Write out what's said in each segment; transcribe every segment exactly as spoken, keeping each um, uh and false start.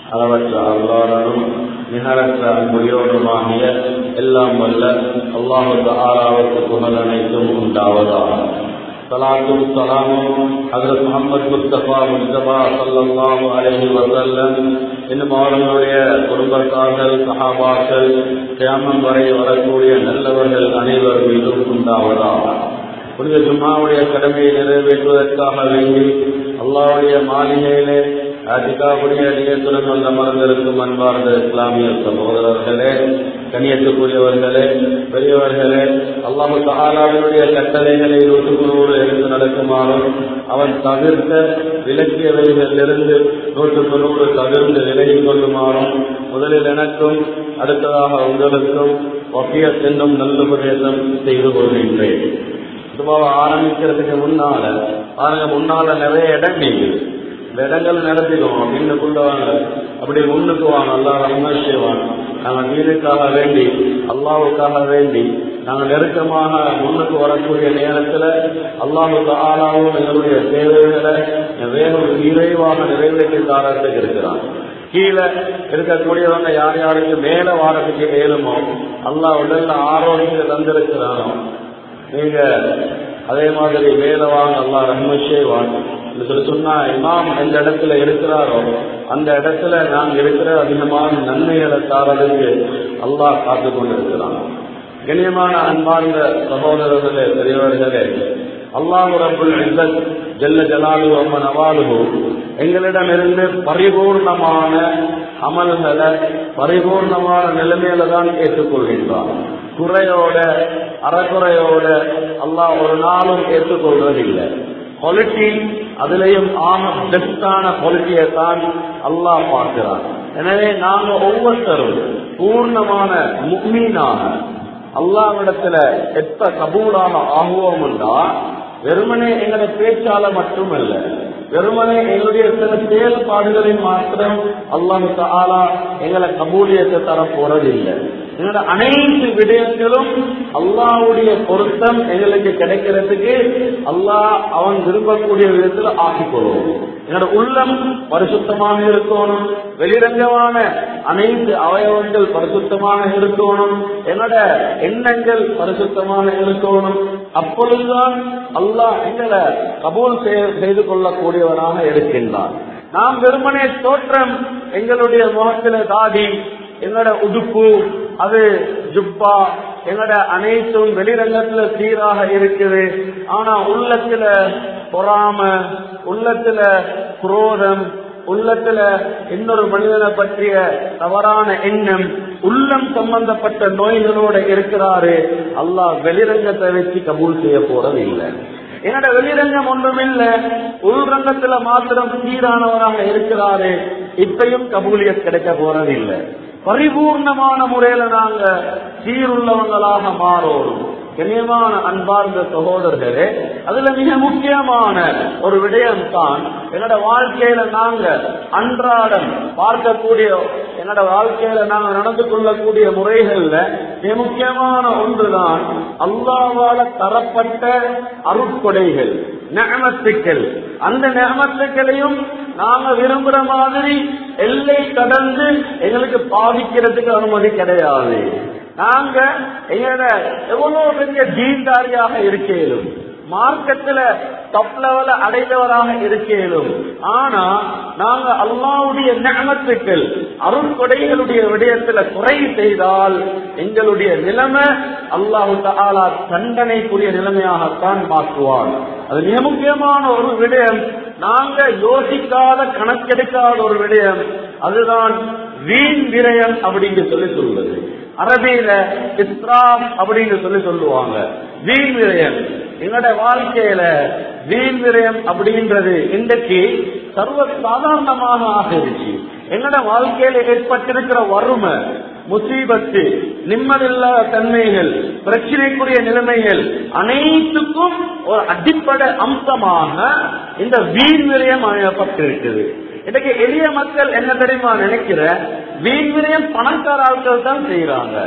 அளவற்ற அல்லாஹ்வும் நிகரற்ற அன்புடையோனுமாகிய எல்லாம் வல்ல அல்லாஹ் தஆலாவுக்கு புகழ் அனைத்தும் உண்டாவதாக. ஸலாத்தும் ஸலாமும் ஹஜ்ரத் முஹம்மது முஸ்தபா முஸ்தபா ஸல்லல்லாஹு அலைஹி வஸல்லம் இன்னும் அவர்களுடைய குடும்பத்தார்கள், சஹாபாக்கள், கியாமத் வரை வரக்கூடிய நல்லவர்கள் அனைவர் மீதும் உண்டாவதாக. புனித ஜும்மாவுடைய கடமையை நிறைவேற்றுவதற்காக வேண்டி அல்லாஹ்வுடைய மாளிகையிலே அதிகாவுடைய நியத்துடன் வந்த மறந்திருக்கும் அன்பார்ந்த இஸ்லாமிய சகோதரர்களே, கண்ணியத்துக்குரியவர்களே, பெரியவர்களே, அல்லாஹ் தஆலாவினுடைய கட்டளைகளை நூற்றுக்குநூறு எடுத்து நடக்குமாறும் அவன் தவிர்த்த விலக்கியவைகளிலிருந்து நூற்றுக்கு நூறு தவிர்த்து விலகிக் கொள்ளுமாறும் முதலில் எனக்கும் அடுத்ததாக உங்களுக்கும் வசியத் என்னும் நல்லுபதேசம் செய்து கொள்கின்றேன். சுபாவை ஆரம்பிக்கிறதுக்கு முன்னால பாருங்க, முன்னால நிறைய இடம் நீங்க இந்த இடங்கள் நடத்திக்குவோம் அப்படின்னு கொள்ளுவாங்க. அப்படி முன்னுக்கு வாங்க, அல்லாஹ் ரஹ்மத் செய்வான். நாங்கள் வீடுக்காக வேண்டி அல்லாஹ்வுக்காக வேண்டி நாங்கள் நெருக்கமாக முன்னுக்கு வரக்கூடிய நேரத்தில் அல்லாஹ் தஆலாவும் எங்களுடைய தேவைகளை வேகம் விரைவாக நிறைவேற்றி தாரத்துக்கு இருக்கிறான். கீழே இருக்கக்கூடியவங்க யார் யாருக்கு மேல வாரத்துக்கு ஏழுமோ அல்லாஹ் உடல்ல ஆரோக்கியத்தை தந்திருக்கிறானோ நீங்க அதே மாதிரி மேல வாங்க, அல்லாஹ் ரஹ்மத் செய்வான் சொல்லி சொன்னா இமாம் எந்த இடத்துல இருக்கிறாரோ அந்த இடத்துல நாங்கள் இருக்கிற அதிகமான நன்மைகளை தாரதுக்கு அல்லாஹ் காத்து கொண்டிருக்கிறான். கண்ணியமான அன்பார்ந்த சகோதரர்களே, பெரியவர்களே, அல்லாஹ் ரப்புல் இஸ்ஸத் ஜல்ல ஜலாலுஹு வ நவாலுஹு எங்களிடமிருந்து பரிபூர்ணமான அமல்களை பரிபூர்ணமான நிலைமையில தான் ஏற்றுக்கொள்கின்றான். குறையோட அறக்குறையோட அல்லாஹ் ஒரு நாளும் ஏற்றுக்கொள்வதில்லை. குவாலிட்டி அதுலயும் ஆக பெஸ்டான குவாலிட்டியை தான் அல்லாஹ் பார்க்கிறான். எனவே நாங்க ஒவ்வொருத்தரும் பூர்ணமான முஃமினாக அல்லாஹ்விடத்துல எப்ப கபூலாக ஆகுவோம் என்றா வெறுமனே எங்களுடைய பேச்சால மட்டுமல்ல, வெறுமனே எங்களுடைய சில செயல்பாடுகளின் மாத்திரம் அல்லாஹ் தஆலா எங்களை கபூலியத்தை தர போறதில்லை. எங்களோட அனைத்து விடயங்களும் அல்லாஹ்வுடைய பொருத்தம் எங்களுக்கு கிடைக்கிறதுக்கு அல்லாஹ் அவன் விரும்பக்கூடிய விதத்துல ஆக்கிக்கொள்வோம். எங்களோட உள்ளம் பரிசுத்தமாக இருக்கணும், வெளிரங்கமான அனைத்து அவயவங்கள் பரிசுத்தமாக இருக்கணும், என்னோட எண்ணங்கள் பரிசுத்தமாக இருக்கணும். அப்பொழுதுதான் அல்லாஹ் எங்களை கபூல் செய்து கொள்ளக்கூடியவராக இருக்கின்றார். நாம் வெறுமனே தோற்றம் எங்களுடைய முகத்தில தாடி, எங்களோட உடுப்பு, அது ஜுப்பா, எங்களோட அனைத்தும் வெளிரங்கத்துல சீராக இருக்குது. ஆனா உள்ளத்துல பொறாம, உள்ளத்துல குரோதம், உள்ளத்துல இன்னொரு மனிதனை பற்றிய தவறான எண்ணம், உள்ளம் சம்பந்தப்பட்ட நோய்களோட இருக்கிறாரு. அல்லாஹ் வெளிரங்கத்தை வச்சு கபூல் செய்ய போறது இல்லை. என்னோட வெளிரங்கம் ஒன்றும் இல்ல, உள்ரங்கத்துல மாத்திரம் சீரானவராக இருக்கிறாரு. இப்பையும் கபூலியத் கிடைக்க போறது இல்லை. பரிபூர்ணமான முறையில நாங்க சீருள்ளவங்களாக மாறோம். கண்ணியமான அன்பார்ந்த சகோதரர்களே, அதுல மிக முக்கியமான ஒரு விடயம் தான் என்னோட வாழ்க்கையில நாங்க அன்றாடம் பார்க்கக்கூடிய, என்னோட வாழ்க்கையில நாங்க நடந்து கொள்ளக்கூடிய முறைகள்ல மிக முக்கியமான ஒன்றுதான் அல்லாஹ்வால தரப்பட்ட அருட்கொடைகள், நிஅமத்துக்கள். அந்த நிஅமத்துக்களையும் நாங்க விரும்புற மாதிரி எல்லை கடந்து எங்களுக்கு பாதிக்கிறதுக்கு அனுமதி கிடையாது. நாங்க எங்களோட எவ்வளவு பெரிய தீன்தாரியாக இருக்கேனும், மார்க்கத்துல டாப் லெவல அடைந்தவராக இருக்கேனும், ஆனா நாங்க அல்லாஹ்வுடைய நிஅமத்துக்கள் அருட்கொடைகளுடைய விடயத்துல குறை செய்தால் எங்களுடைய நிலைமை அல்லாஹ் தஆலா தண்டனைக்குரிய நிலைமையாகத்தான் மாற்றுவான். அது மிக முக்கியமான ஒரு விடயம். நாங்க யோசிக்காத கணக்கெடுக்காத ஒரு விடயம், அதுதான் வீண் விரயம் அப்படின்னு சொல்லி சொல்வது. அரபியில இஸ்ராப் அப்படின்னு சொல்லி சொல்லுவாங்க. வீண் விரயம் எங்களோட வாழ்க்கையில வீண் விரயம் அப்படின்றது இன்றைக்கு சர்வ சாதாரணமாக ஆகிருச்சு. எங்களோட வாழ்க்கையில ஏற்பட்டிருக்கிற வறுமை, முசீபத்து, நிம்மதியில்லாத தன்மைகள், பிரச்சனைக்குரிய நிலைமைகள் அனைத்துக்கும் ஒரு அடிப்படை அம்சமாக இந்த வீண் விரயம் அமையப்பட்டிருக்குது. இன்னைக்கு எளிய மக்கள் என்ன தெரியுமா நினைக்கிற, வீண் விரயம் பணக்கார ஆட்கள் தான் செய்யறாங்க.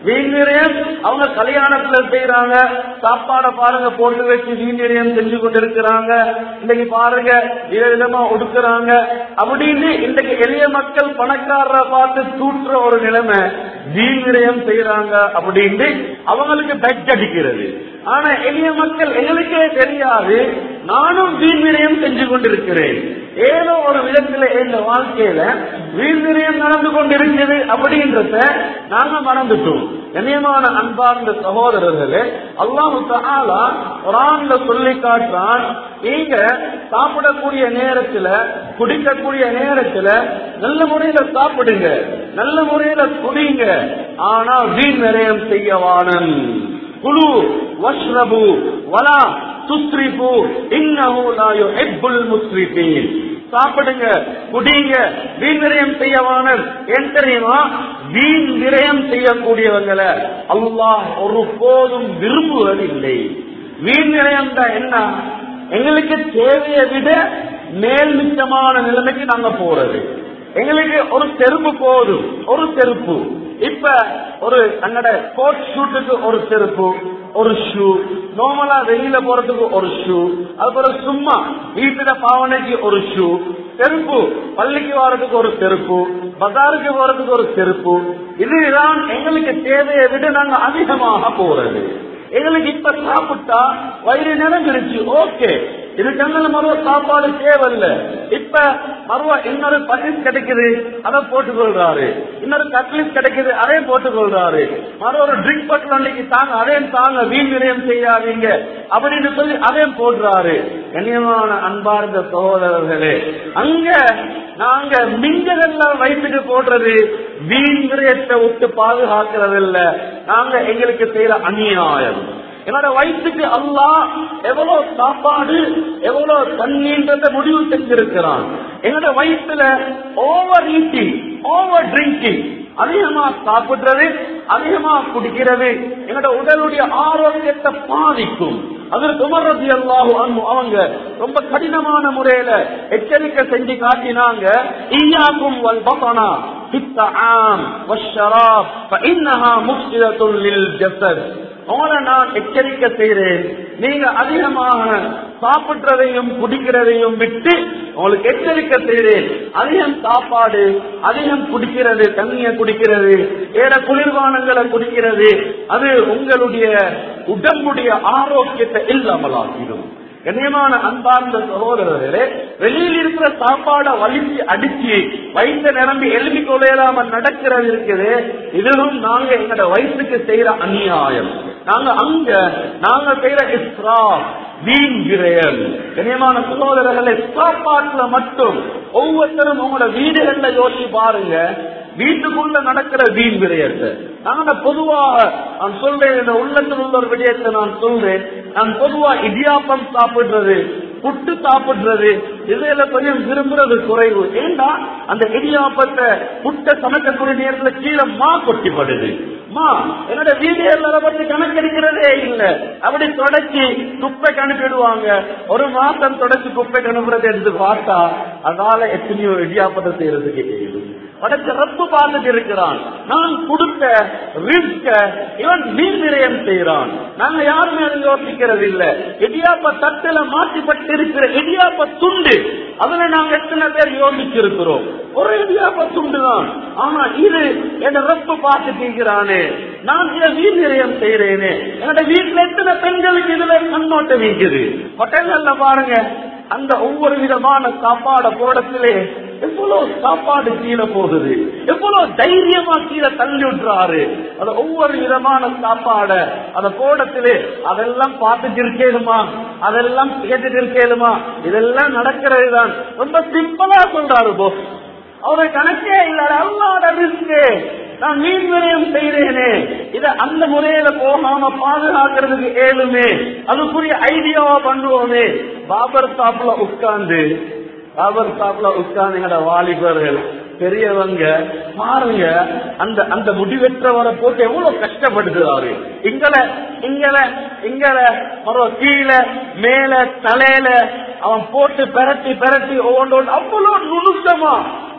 வீண் விரயம் அவங்க கல்யாணத்துல செய்யறாங்க, சாப்பாட பாருங்க போட்டு வச்சு வீண் விரயம் செஞ்சு கொண்டிருக்கிறாங்க. இன்னைக்கு பாருங்க விதவிதமா ஒடுக்குறாங்க அப்படின்னு இன்றைக்கு எளிய மக்கள் பணக்காரரை பார்த்து தூற்றுற ஒரு நிலைமை. வீண் விரயம் செய்யறாங்க அப்படின்னு அவங்களுக்கு பெட் அடிக்கிறது. ஆனா எளிய மக்கள் எங்களுக்கே தெரியாது நானும் வீண் விரயம் செஞ்சு கொண்டிருக்கிறேன். ஏதோ ஒரு விதத்துல இந்த வாழ்க்கையில வீண் விரயம் நடந்து கொண்டிருக்கிறது அப்படின்றத நாங்க மறந்துட்டோம். கண்ணியமான அன்பார்ந்த சகோதரர்களே, அல்லாஹ் தஆலா குர்ஆன்ல சொல்லி காட்டுறான், நீங்க சாப்பிடக்கூடிய நேரத்துல குடிக்கக்கூடிய நேரத்துல நல்ல முறையில சாப்பிடுங்க, நல்ல முறையில குடிங்க, ஆனா வீண் விரயம் செய்யவானம். குலு வஷ்ரபு வலா துஸ்ரிஃபு இன்னஹு லா யுஹிப்புல் முஸ்ரிஃபீன். சாப்பிடுங்க, குடிங்க, வீண் விரயம் செய்யவான. ஏன் தெரியுமா? வீண் விரயம் செய்யக்கூடியவங்களை அல்லாஹ் ஒரு போதும் விரும்புவதில்லை. வீண் விரயம் தான் என்ன? எங்களுக்கு தேவையை விட மேல் மிச்சமான நிலைமைக்கு நாங்க போறது. எங்களுக்கு ஒரு செருப்பு போதும், ஒரு செருப்பு. இப்ப ஒரு அங்கட கோட் ஷூட்டுக்கு ஒரு செருப்பு, ஒரு ஷூ, நார்மலா வெளியில போறதுக்கு ஒரு ஷூ, அதுக்கப்புறம் சும்மா வீட்டுல பாவனைக்கு ஒரு ஷூ, செருப்பு பள்ளிக்கு போறதுக்கு ஒரு செருப்பு, பஜாருக்கு போறதுக்கு ஒரு செருப்பு. இதுதான் எங்களுக்கு தேவையை விட நாங்க அதிகமாக போறது. எங்களுக்கு இப்ப சாப்பிட்டா வயிறு நிறைஞ்சிருச்சு, ஓகே, இது கண்ணல மருவ சாப்பாடு தேவையில்ல. இப்ப மருவா இன்னொரு பசிஸ் கிடைக்குது, அதை போட்டுக் கொள்றாரு. இன்னொரு கட்லிஸ் கிடைக்குது, அதையும் போட்டுக் கொள்றாரு. மறு ஒரு ட்ரிங்க் பட்டில் அன்னைக்கு தாங்க, அதையும் தாங்க, வீண் விரயம் செய்யாதீங்க அப்படின்னு சொல்லி அதையும் போடுறாரு. கண்ணியமான அன்பார்ந்த சகோதரர்களே, அங்க நாங்க மிஞ்சதெல்லாம் வயிற்றுக்கு போடுறது வீண் விரயத்தை விட்டு பாதுகாக்கிறது இல்ல, நாங்க எங்களுக்கு செய்யற அநியாயம். என்னோட வயிற்றுக்கு அல்லாஹ் எவ்வளவு சாப்பாடு எவ்வளவு தண்ணீன்றத முடிவு செஞ்சிருக்கிறான். என்னோட வயிற்றுல ஓவர் ஈட்டிங், ஓவர் ட்ரிங்கிங், அதிகமா சாப்பிடுறது, அதிகமா குடிக்கிறது என்னோட உடலுடைய ஆரோக்கியத்தை பாதிக்கும். அதற்கு உமர் ரலியல்லாஹு அன்ஹு அவங்க ரொம்ப கடினமான முறையில எச்சரிக்கை செஞ்சு காட்டினாங்க, இய்யாக்கும் வல் பத்னா பித்தஆம் வஷ்ஷராப் ஃபஇன்னஹா முஃஸிதத்துல் லில் ஜஸத். உங்களை நான் எச்சரிக்கை செய்கிறேன், நீங்க அதிகமாக சாப்பிடுறதையும் குடிக்கிறதையும் விட்டு உங்களுக்கு எச்சரிக்கை செய்கிறேன். அதிகம் சாப்பாடு, அதிகம் குடிக்கிறது, தண்ணியை குடிக்கிறது, ஏற குளிர்பானங்களை குடிக்கிறது, அது உங்களுடைய உடம்புடைய ஆரோக்கியத்தை இல்லாமலாக்கிடும். கண்ணியமான அன்பார்ந்த சகோதரர்களே, வெளியில் இருக்கிற சாப்பாட வலிச்சு அடிச்சு வயிற்று நிரம்பி எலும்பி கொள்ளையிலாம நடக்கிறது இருக்குது. இதுவும் நாங்க எங்களோட வயிற்றுக்கு செய்யற அநியாயம். நாங்க அங்க நாங்க செய்யற இஸ்ராஃப், வீண் விரயம். கண்ணியமான சகோதரர்களே, சாப்பாட்டுல மட்டும் ஒவ்வொருத்தரும் உங்களோட வீடுகள்ல யோசிச்சு பாருங்க, வீட்டுக்குள்ள நடக்கிற வீண் விரயத்தை. நான் பொதுவாக நான் சொல்றேன், இந்த உள்ளத்தில் உள்ள ஒரு விடயத்தை நான் சொல்றேன். நான் பொதுவா இடியாப்பம் சாப்பிடுறது, புட்டு சாப்பிடுறது, இதுல கொஞ்சம் விரும்புறது குறைவு. ஏண்டா அந்த இடியாப்பத்தை புட்டை சமைக்கக்கூடிய நேரத்துல கீழே மா கொட்டிப்படுது. மா என்னோட வீடியோல பத்தி கணக்கெடுக்கிறதே இல்லை. அப்படி தொடச்சி குப்பைக்கு அனுப்பிடுவாங்க. ஒரு மாசம் தொடச்சி குப்பைக்கு அனுப்புறதை எடுத்து பார்த்தா அதனால எத்தனையோ இடியாப்பத்தை செய்யறதுக்கு தெரியுது. படைச்ச ரப்பு பார்த்துட்டு இருக்கிறான். நான் கொடுத்த ரிஸ்க இவன் வீண் விரயம் செய்யறான். நாங்க யாருமே அதை யோசிக்கிறது இல்ல. இடியாப்ப தட்டுல மாற்றிப்பட்டு இருக்கிற இடியாப்ப துண்டு, அதுல நாங்க எத்தனை பேர் யோசிச்சிருக்கிறோம்? ஒரு இடியாப்ப துண்டு தான். ஆனா இது என் ரப்பு பார்த்துட்டு இருக்கிறானே, நான் இதை வீண் விரயம் செய்யறேனே. என்னோட வீட்டுல எத்தனை பெண்களுக்கு இதுல கண்ணோட்டம் வீக்குது. ஹோட்டல்ல பாருங்க, அந்த ஒவ்வொரு விதமான சாப்பாடு போடத்திலே எவ்வளவு சாப்பாடு கீழே போகுது, எவ்வளவு தைரியமா கீழே தள்ளி விட்டுறாரு. அது ஒவ்வொரு விதமான சாப்பாட அத போடத்திலே அதெல்லாம் பார்த்துட்டு இருக்கேனுமா, அதெல்லாம் கேட்டுட்டு இருக்கேனுமா, இதெல்லாம் நடக்கிறது தான். ரொம்ப சிம்பிளா சொல்றாரு போஸ். அவரை கணக்கே இல்ல, அல்லாஹ்வோட ரிஸ்க். நான் மீன் விரயம் செய்யறேனே, இத அந்த முறையில போகாம பாதுகாக்கிறதுக்கு ஏழுமே, அதுக்குரிய ஐடியாவா பண்ணுவோமே. பாபர் சாப்ல உட்கார்ந்து பாபர் சாப்ல உட்கார்ந்து எங்கட வாலிபர்கள் பெரியவங்க பாருங்க, அந்த அந்த முடிவெற்றவரை போட்டு எவ்வளவு கஷ்டப்படுத்துறாரு. இங்கல இங்கல இங்கல மரோ கீழே மேல தலையில அவன் போட்டு பெரட்டி பெரட்டி ஒவ்வொன்று அவ்வளவு நுணுக்கமா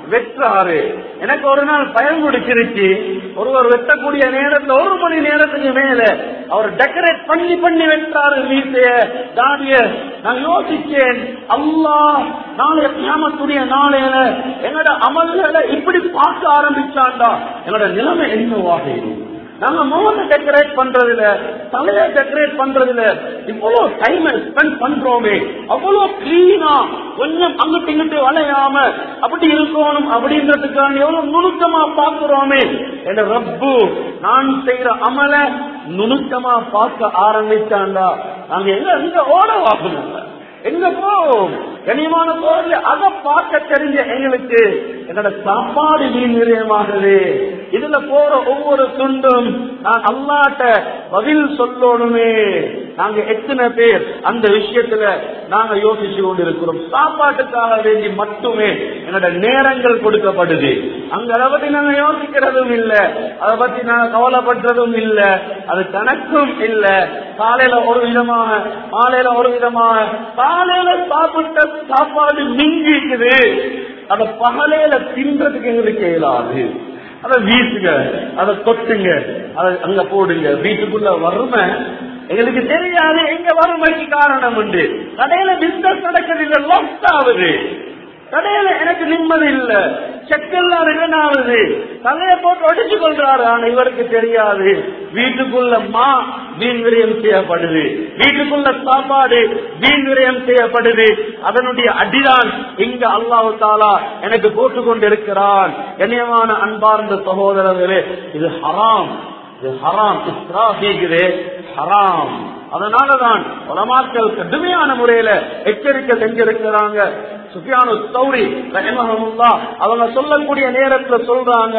வெற்றாரு. எனக்கு ஒரு நாள் பயம் குடிச்சிருச்சு. ஒருவர் வெட்டக்கூடிய நேரத்துல ஒரு மணி நேரத்துக்கு மேல அவர் டெக்கரேட் பண்ணி பண்ணி வெட்டாரு வீட்டைய தாடிய. நான் யோசிச்சேன், அல்லாஹ் நாளைய கியாமத்துடைய நாளையில என்னோட அமல்களை இப்படி பார்க்க ஆரம்பிச்சாண்டா என்னோட நிலைமை என்னவாக இருக்கும்? நாங்க முகத்தை டெக்கரேட் பண்றதுல, தலைய டெக்கரேட் பண்றதுல இவ்வளவு டைம் ஸ்பெண்ட் பண்றோமே, அவ்வளவு கிளீனா கொஞ்சம் அங்கிட்டு இங்கிட்டு வளையாம அப்படி இருக்கணும் அப்படின்றதுக்கான எவ்வளவு நுணுக்கமா பாக்குறோமே. என்ற ரப்பு நான் செய்யற அமல நுணுக்கமா பார்க்க ஆரம்பிச்சாண்டா நாங்க எங்க எங்க ஓட வாக்கணும், எங்க போவோம்? கனிமான போர்ல அதை பார்க்க தெரிஞ்ச எங்களுக்கு என்னோட சாப்பாடு வீண் விரயமாகுது. இதுல போற ஒவ்வொரு துண்டும் நான் அல்லாட்ட பதில் சொல்லணுமே. நாங்க எத்தனை பேர் அந்த விஷயத்துல நாங்க யோசிச்சு கொண்டிருக்கிறோம்? சாப்பாட்டுக்காக வேண்டி மட்டுமே என்னோட நேரங்கள் கொடுக்கப்படுது. அங்க அதை பத்தி நாங்க யோசிக்கிறதும் இல்ல, அதை பத்தி நாங்க கவலைப்படுறதும் இல்ல, அது கணக்கும் இல்ல. காலையில ஒரு விதமாக, மாலையில ஒரு விதமாக, காலையில சாப்பிட்ட சாப்பாடு மிஞ்சிக்குது, அதை பகலையில தின்றதுக்கு எங்களுக்கு இயலாது. அதை வீசுங்க, அதை கொட்டுங்க, அதை அங்க போடுங்க. வீட்டுக்குள்ள வறுமை எங்களுக்கு தெரியாது, எங்க வறுமைக்கு காரணம் உண்டு. கடையில பிசினஸ் நடக்கிறது, லாஸ் ஆகுது. கடையில எனக்கு நிம்மதி இல்ல, செக்கெல்லாம் ரிட்டர்ன் ஆகுது, தலையை போட்டு அடிச்சு கொள்றாரு. ஆனா இவருக்கு தெரியாது, வீட்டுக்குள்ள மா வீண் விரயம் செய்யப்படுது, வீட்டுக்குள்ள சாப்பாடு வீண் விரயம் செய்யப்படுது. அதனுடைய அடிதான் இங்க அல்லாஹ் தஆலா எனக்கு போட்டுக் கொண்டிருக்கிறான். கண்ணியமான அன்பார்ந்த சகோதரர்களே, இது ஹராம், இது ஹராம், இஸ்ராஃபீகிறே ஹராம். அதனாலதான் உலமாக்கள் கடுமையான முறையில எச்சரிக்கை செஞ்சிருக்கிறாங்க. சுஃபியானு தௌரி ரஹிமஹுல்லாஹ் அவங்க சொல்லக்கூடிய நேரத்துல சொல்றாங்க,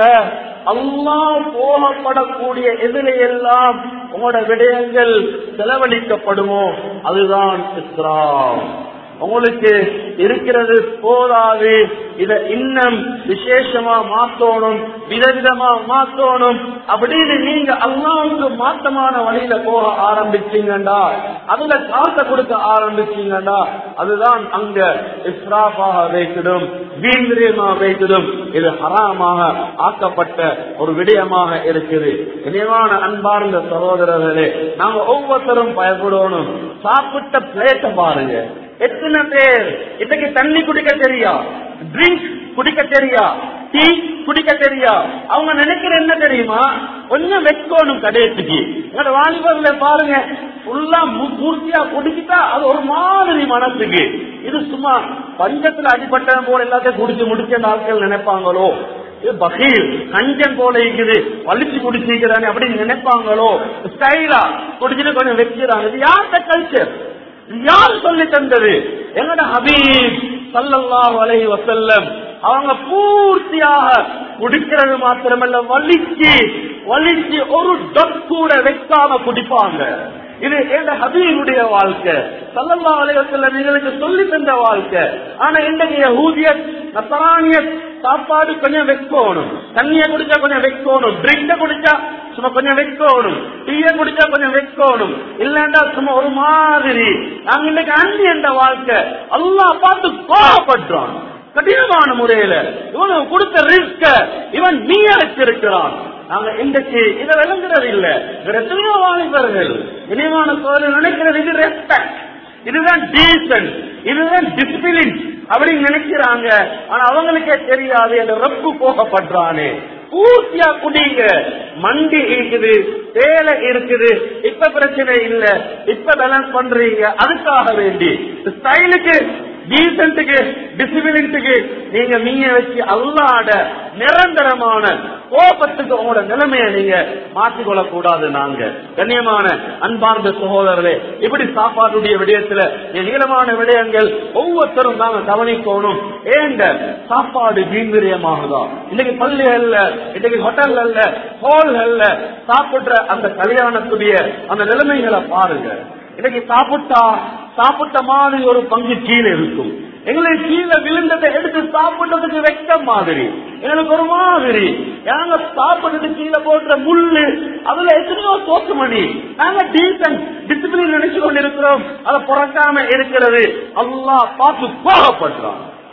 அல்லாஹ் போகப்படக்கூடிய எதிலே எல்லாம் உங்களோட விடயங்கள் செலவழிக்கப்படுமோ அதுதான் இஸ்ராஃப். உங்களுக்கு இருக்கிறது போதாது, இத இன்னும் விசேஷமா மாத்தணும், விதவிதமா மாத்தணும் அப்படின்னு நீங்க அல்லாஹ்வுக்கு மாத்தமான வழியில போக ஆரம்பிச்சீங்கடா, அதுல காசை கொடுக்க ஆரம்பிச்சீங்கடா, அதுதான் அங்க இஸ்ராஃபாக வைக்கிடும், வீண்விரயமாக வைக்கிடும். இது ஹராமாக ஆக்கப்பட்ட ஒரு விடயமாக இருக்குது. இனிவான அன்பார்ந்த சகோதரர்களே, நாங்க ஒவ்வொருத்தரும் பயப்படணும். சாப்பிட்ட பிளேட்டை பாருங்க, எத்தனை பேர் இன்னைக்கு தண்ணி குடிக்க தெரியா, ட்ரிங்க் குடிக்க தெரியா, டீ குடிக்க தெரியா, அவங்க நினைக்கிற என்ன தெரியுமா, கொஞ்சம் வைக்கணும் கடையத்துக்கு. எங்களோட வாலிபர்ல பாருங்க, ஃபுல்லா பூர்த்தியா குடிக்கிட்டா அது ஒரு மாதிரி மனசுக்கு. இது சும்மா பஞ்சத்துல அடிப்பட்ட போல எல்லாத்தையும் குடிச்சு முடிச்ச நாட்கள் நினைப்பாங்களோ, இது பகீர் கஞ்சன் போல இருக்குது, வலிச்சு குடிச்சிருக்கிறானே அப்படின்னு நினைப்பாங்களோ, ஸ்டைலா குடிச்சுட்டு கொஞ்சம் வைக்கிறாங்க. இது யார்கிட்ட கல்ச்சர்? யார் சொல்லி தந்தது? எங்கட ஹபீப் ஸல்லல்லாஹு அலைஹி வஸல்லம் அவங்க பூர்த்தியாக குடிக்கிறது மாத்திரமல்ல, வலிச்சு வலிச்சு ஒரு டொட் கூட வைக்காம குடிப்பாங்க. இது எங்க ஹபீபுடைய வாழ்க்கை, ஸல்லல்லாஹு அலைஹி வஸல்லம் எங்களுக்கு சொல்லி தந்த வாழ்க்கை. ஆனா இன்றைக்கு யஹூதியத் நஸரானியத் சாப்பாடு கொஞ்சம் வைக்கணும், தண்ணிய குடிச்சா கொஞ்சம் வைக்கணும், ட்ரிங்க குடிச்சா சும்மா கொஞ்சம் வைக்கணும், டீய குடிச்சா கொஞ்சம் வைக்கணும், இல்லண்டா சும்மா ஒரு மாதிரி. நாங்க இன்னைக்கு அந்தி என்ற வாழ்க்கை அல்லாஹ் பார்த்து கோபப்படுறான் கடினமான முறையில. இவன் கொடுத்த ரிஸ்க இவன் நீ அழைச்சிருக்கிறான். நாங்க இன்றைக்கு இதை விளங்குறது இல்ல. எத்தனையோ வாலிபர்கள் இனிமான சோதனை நினைக்கிறது இது ரெஸ்பெக்ட், இதுதான் டீசன்ட், இதுதான் டிசிப்ளின் அப்படின்னு நினைக்கிறாங்க. ஆனா அவங்களுக்கே தெரியாது என்ற ரப்பு போகப்படுறானே. பூர்த்தியா குடிங்க, மண்டி இருக்குது, தேலை இருக்குது, இப்ப பிரச்சனை இல்ல, இப்ப பேலன்ஸ் பண்றீங்க. அதுக்காக வேண்டி ஸ்டைலுக்கு, டீசன்ட்டுக்கு, டிசிப்ளினுக்கு நீங்க மீய வச்சு அல்லாட நிரந்தரமான கோபத்துக்கு உங்களோட நிலைமையை நீங்க மாற்றிக்கொள்ள கூடாது. நாங்க கண்ணியமான அன்பார்ந்த சகோதரர்களே, இப்படி சாப்பாட்டுடைய விடயத்துல நீளமான விடயங்கள் ஒவ்வொருத்தரும் நாங்க கவனிக்கணும். ஏங்க சாப்பாடு வீண்விரயமாகுதா? இன்னைக்கு பள்ளிகள்ல, இன்னைக்கு ஹோட்டல்கள்ல, ஹோல்கள்ல சாப்பிடுற அந்த கல்யாணத்துடைய அந்த நிலைமைகளை பாருங்க. இன்னைக்கு சாப்பிட்டா சாப்பிட்ட மாதிரி ஒரு பங்கு கீழே இருக்கும். எங்களுக்கு கீழே விழுந்ததை எடுத்து சாப்பிட்டதுக்கு வெட்ட மாதிரி எங்களுக்கு ஒரு மாதிரி. நாங்க சாப்பிட்டது கீழே போடுற முள்ளு, அதுல எத்தனையோ தோற்று மணி. நாங்க டீசன்ட் டிசிப்ளின் நினைச்சு கொண்டு இருக்கிறோம், அதை புறக்காம இருக்கிறது அல்லாஹ் பார்த்து கோபப்படுறான்.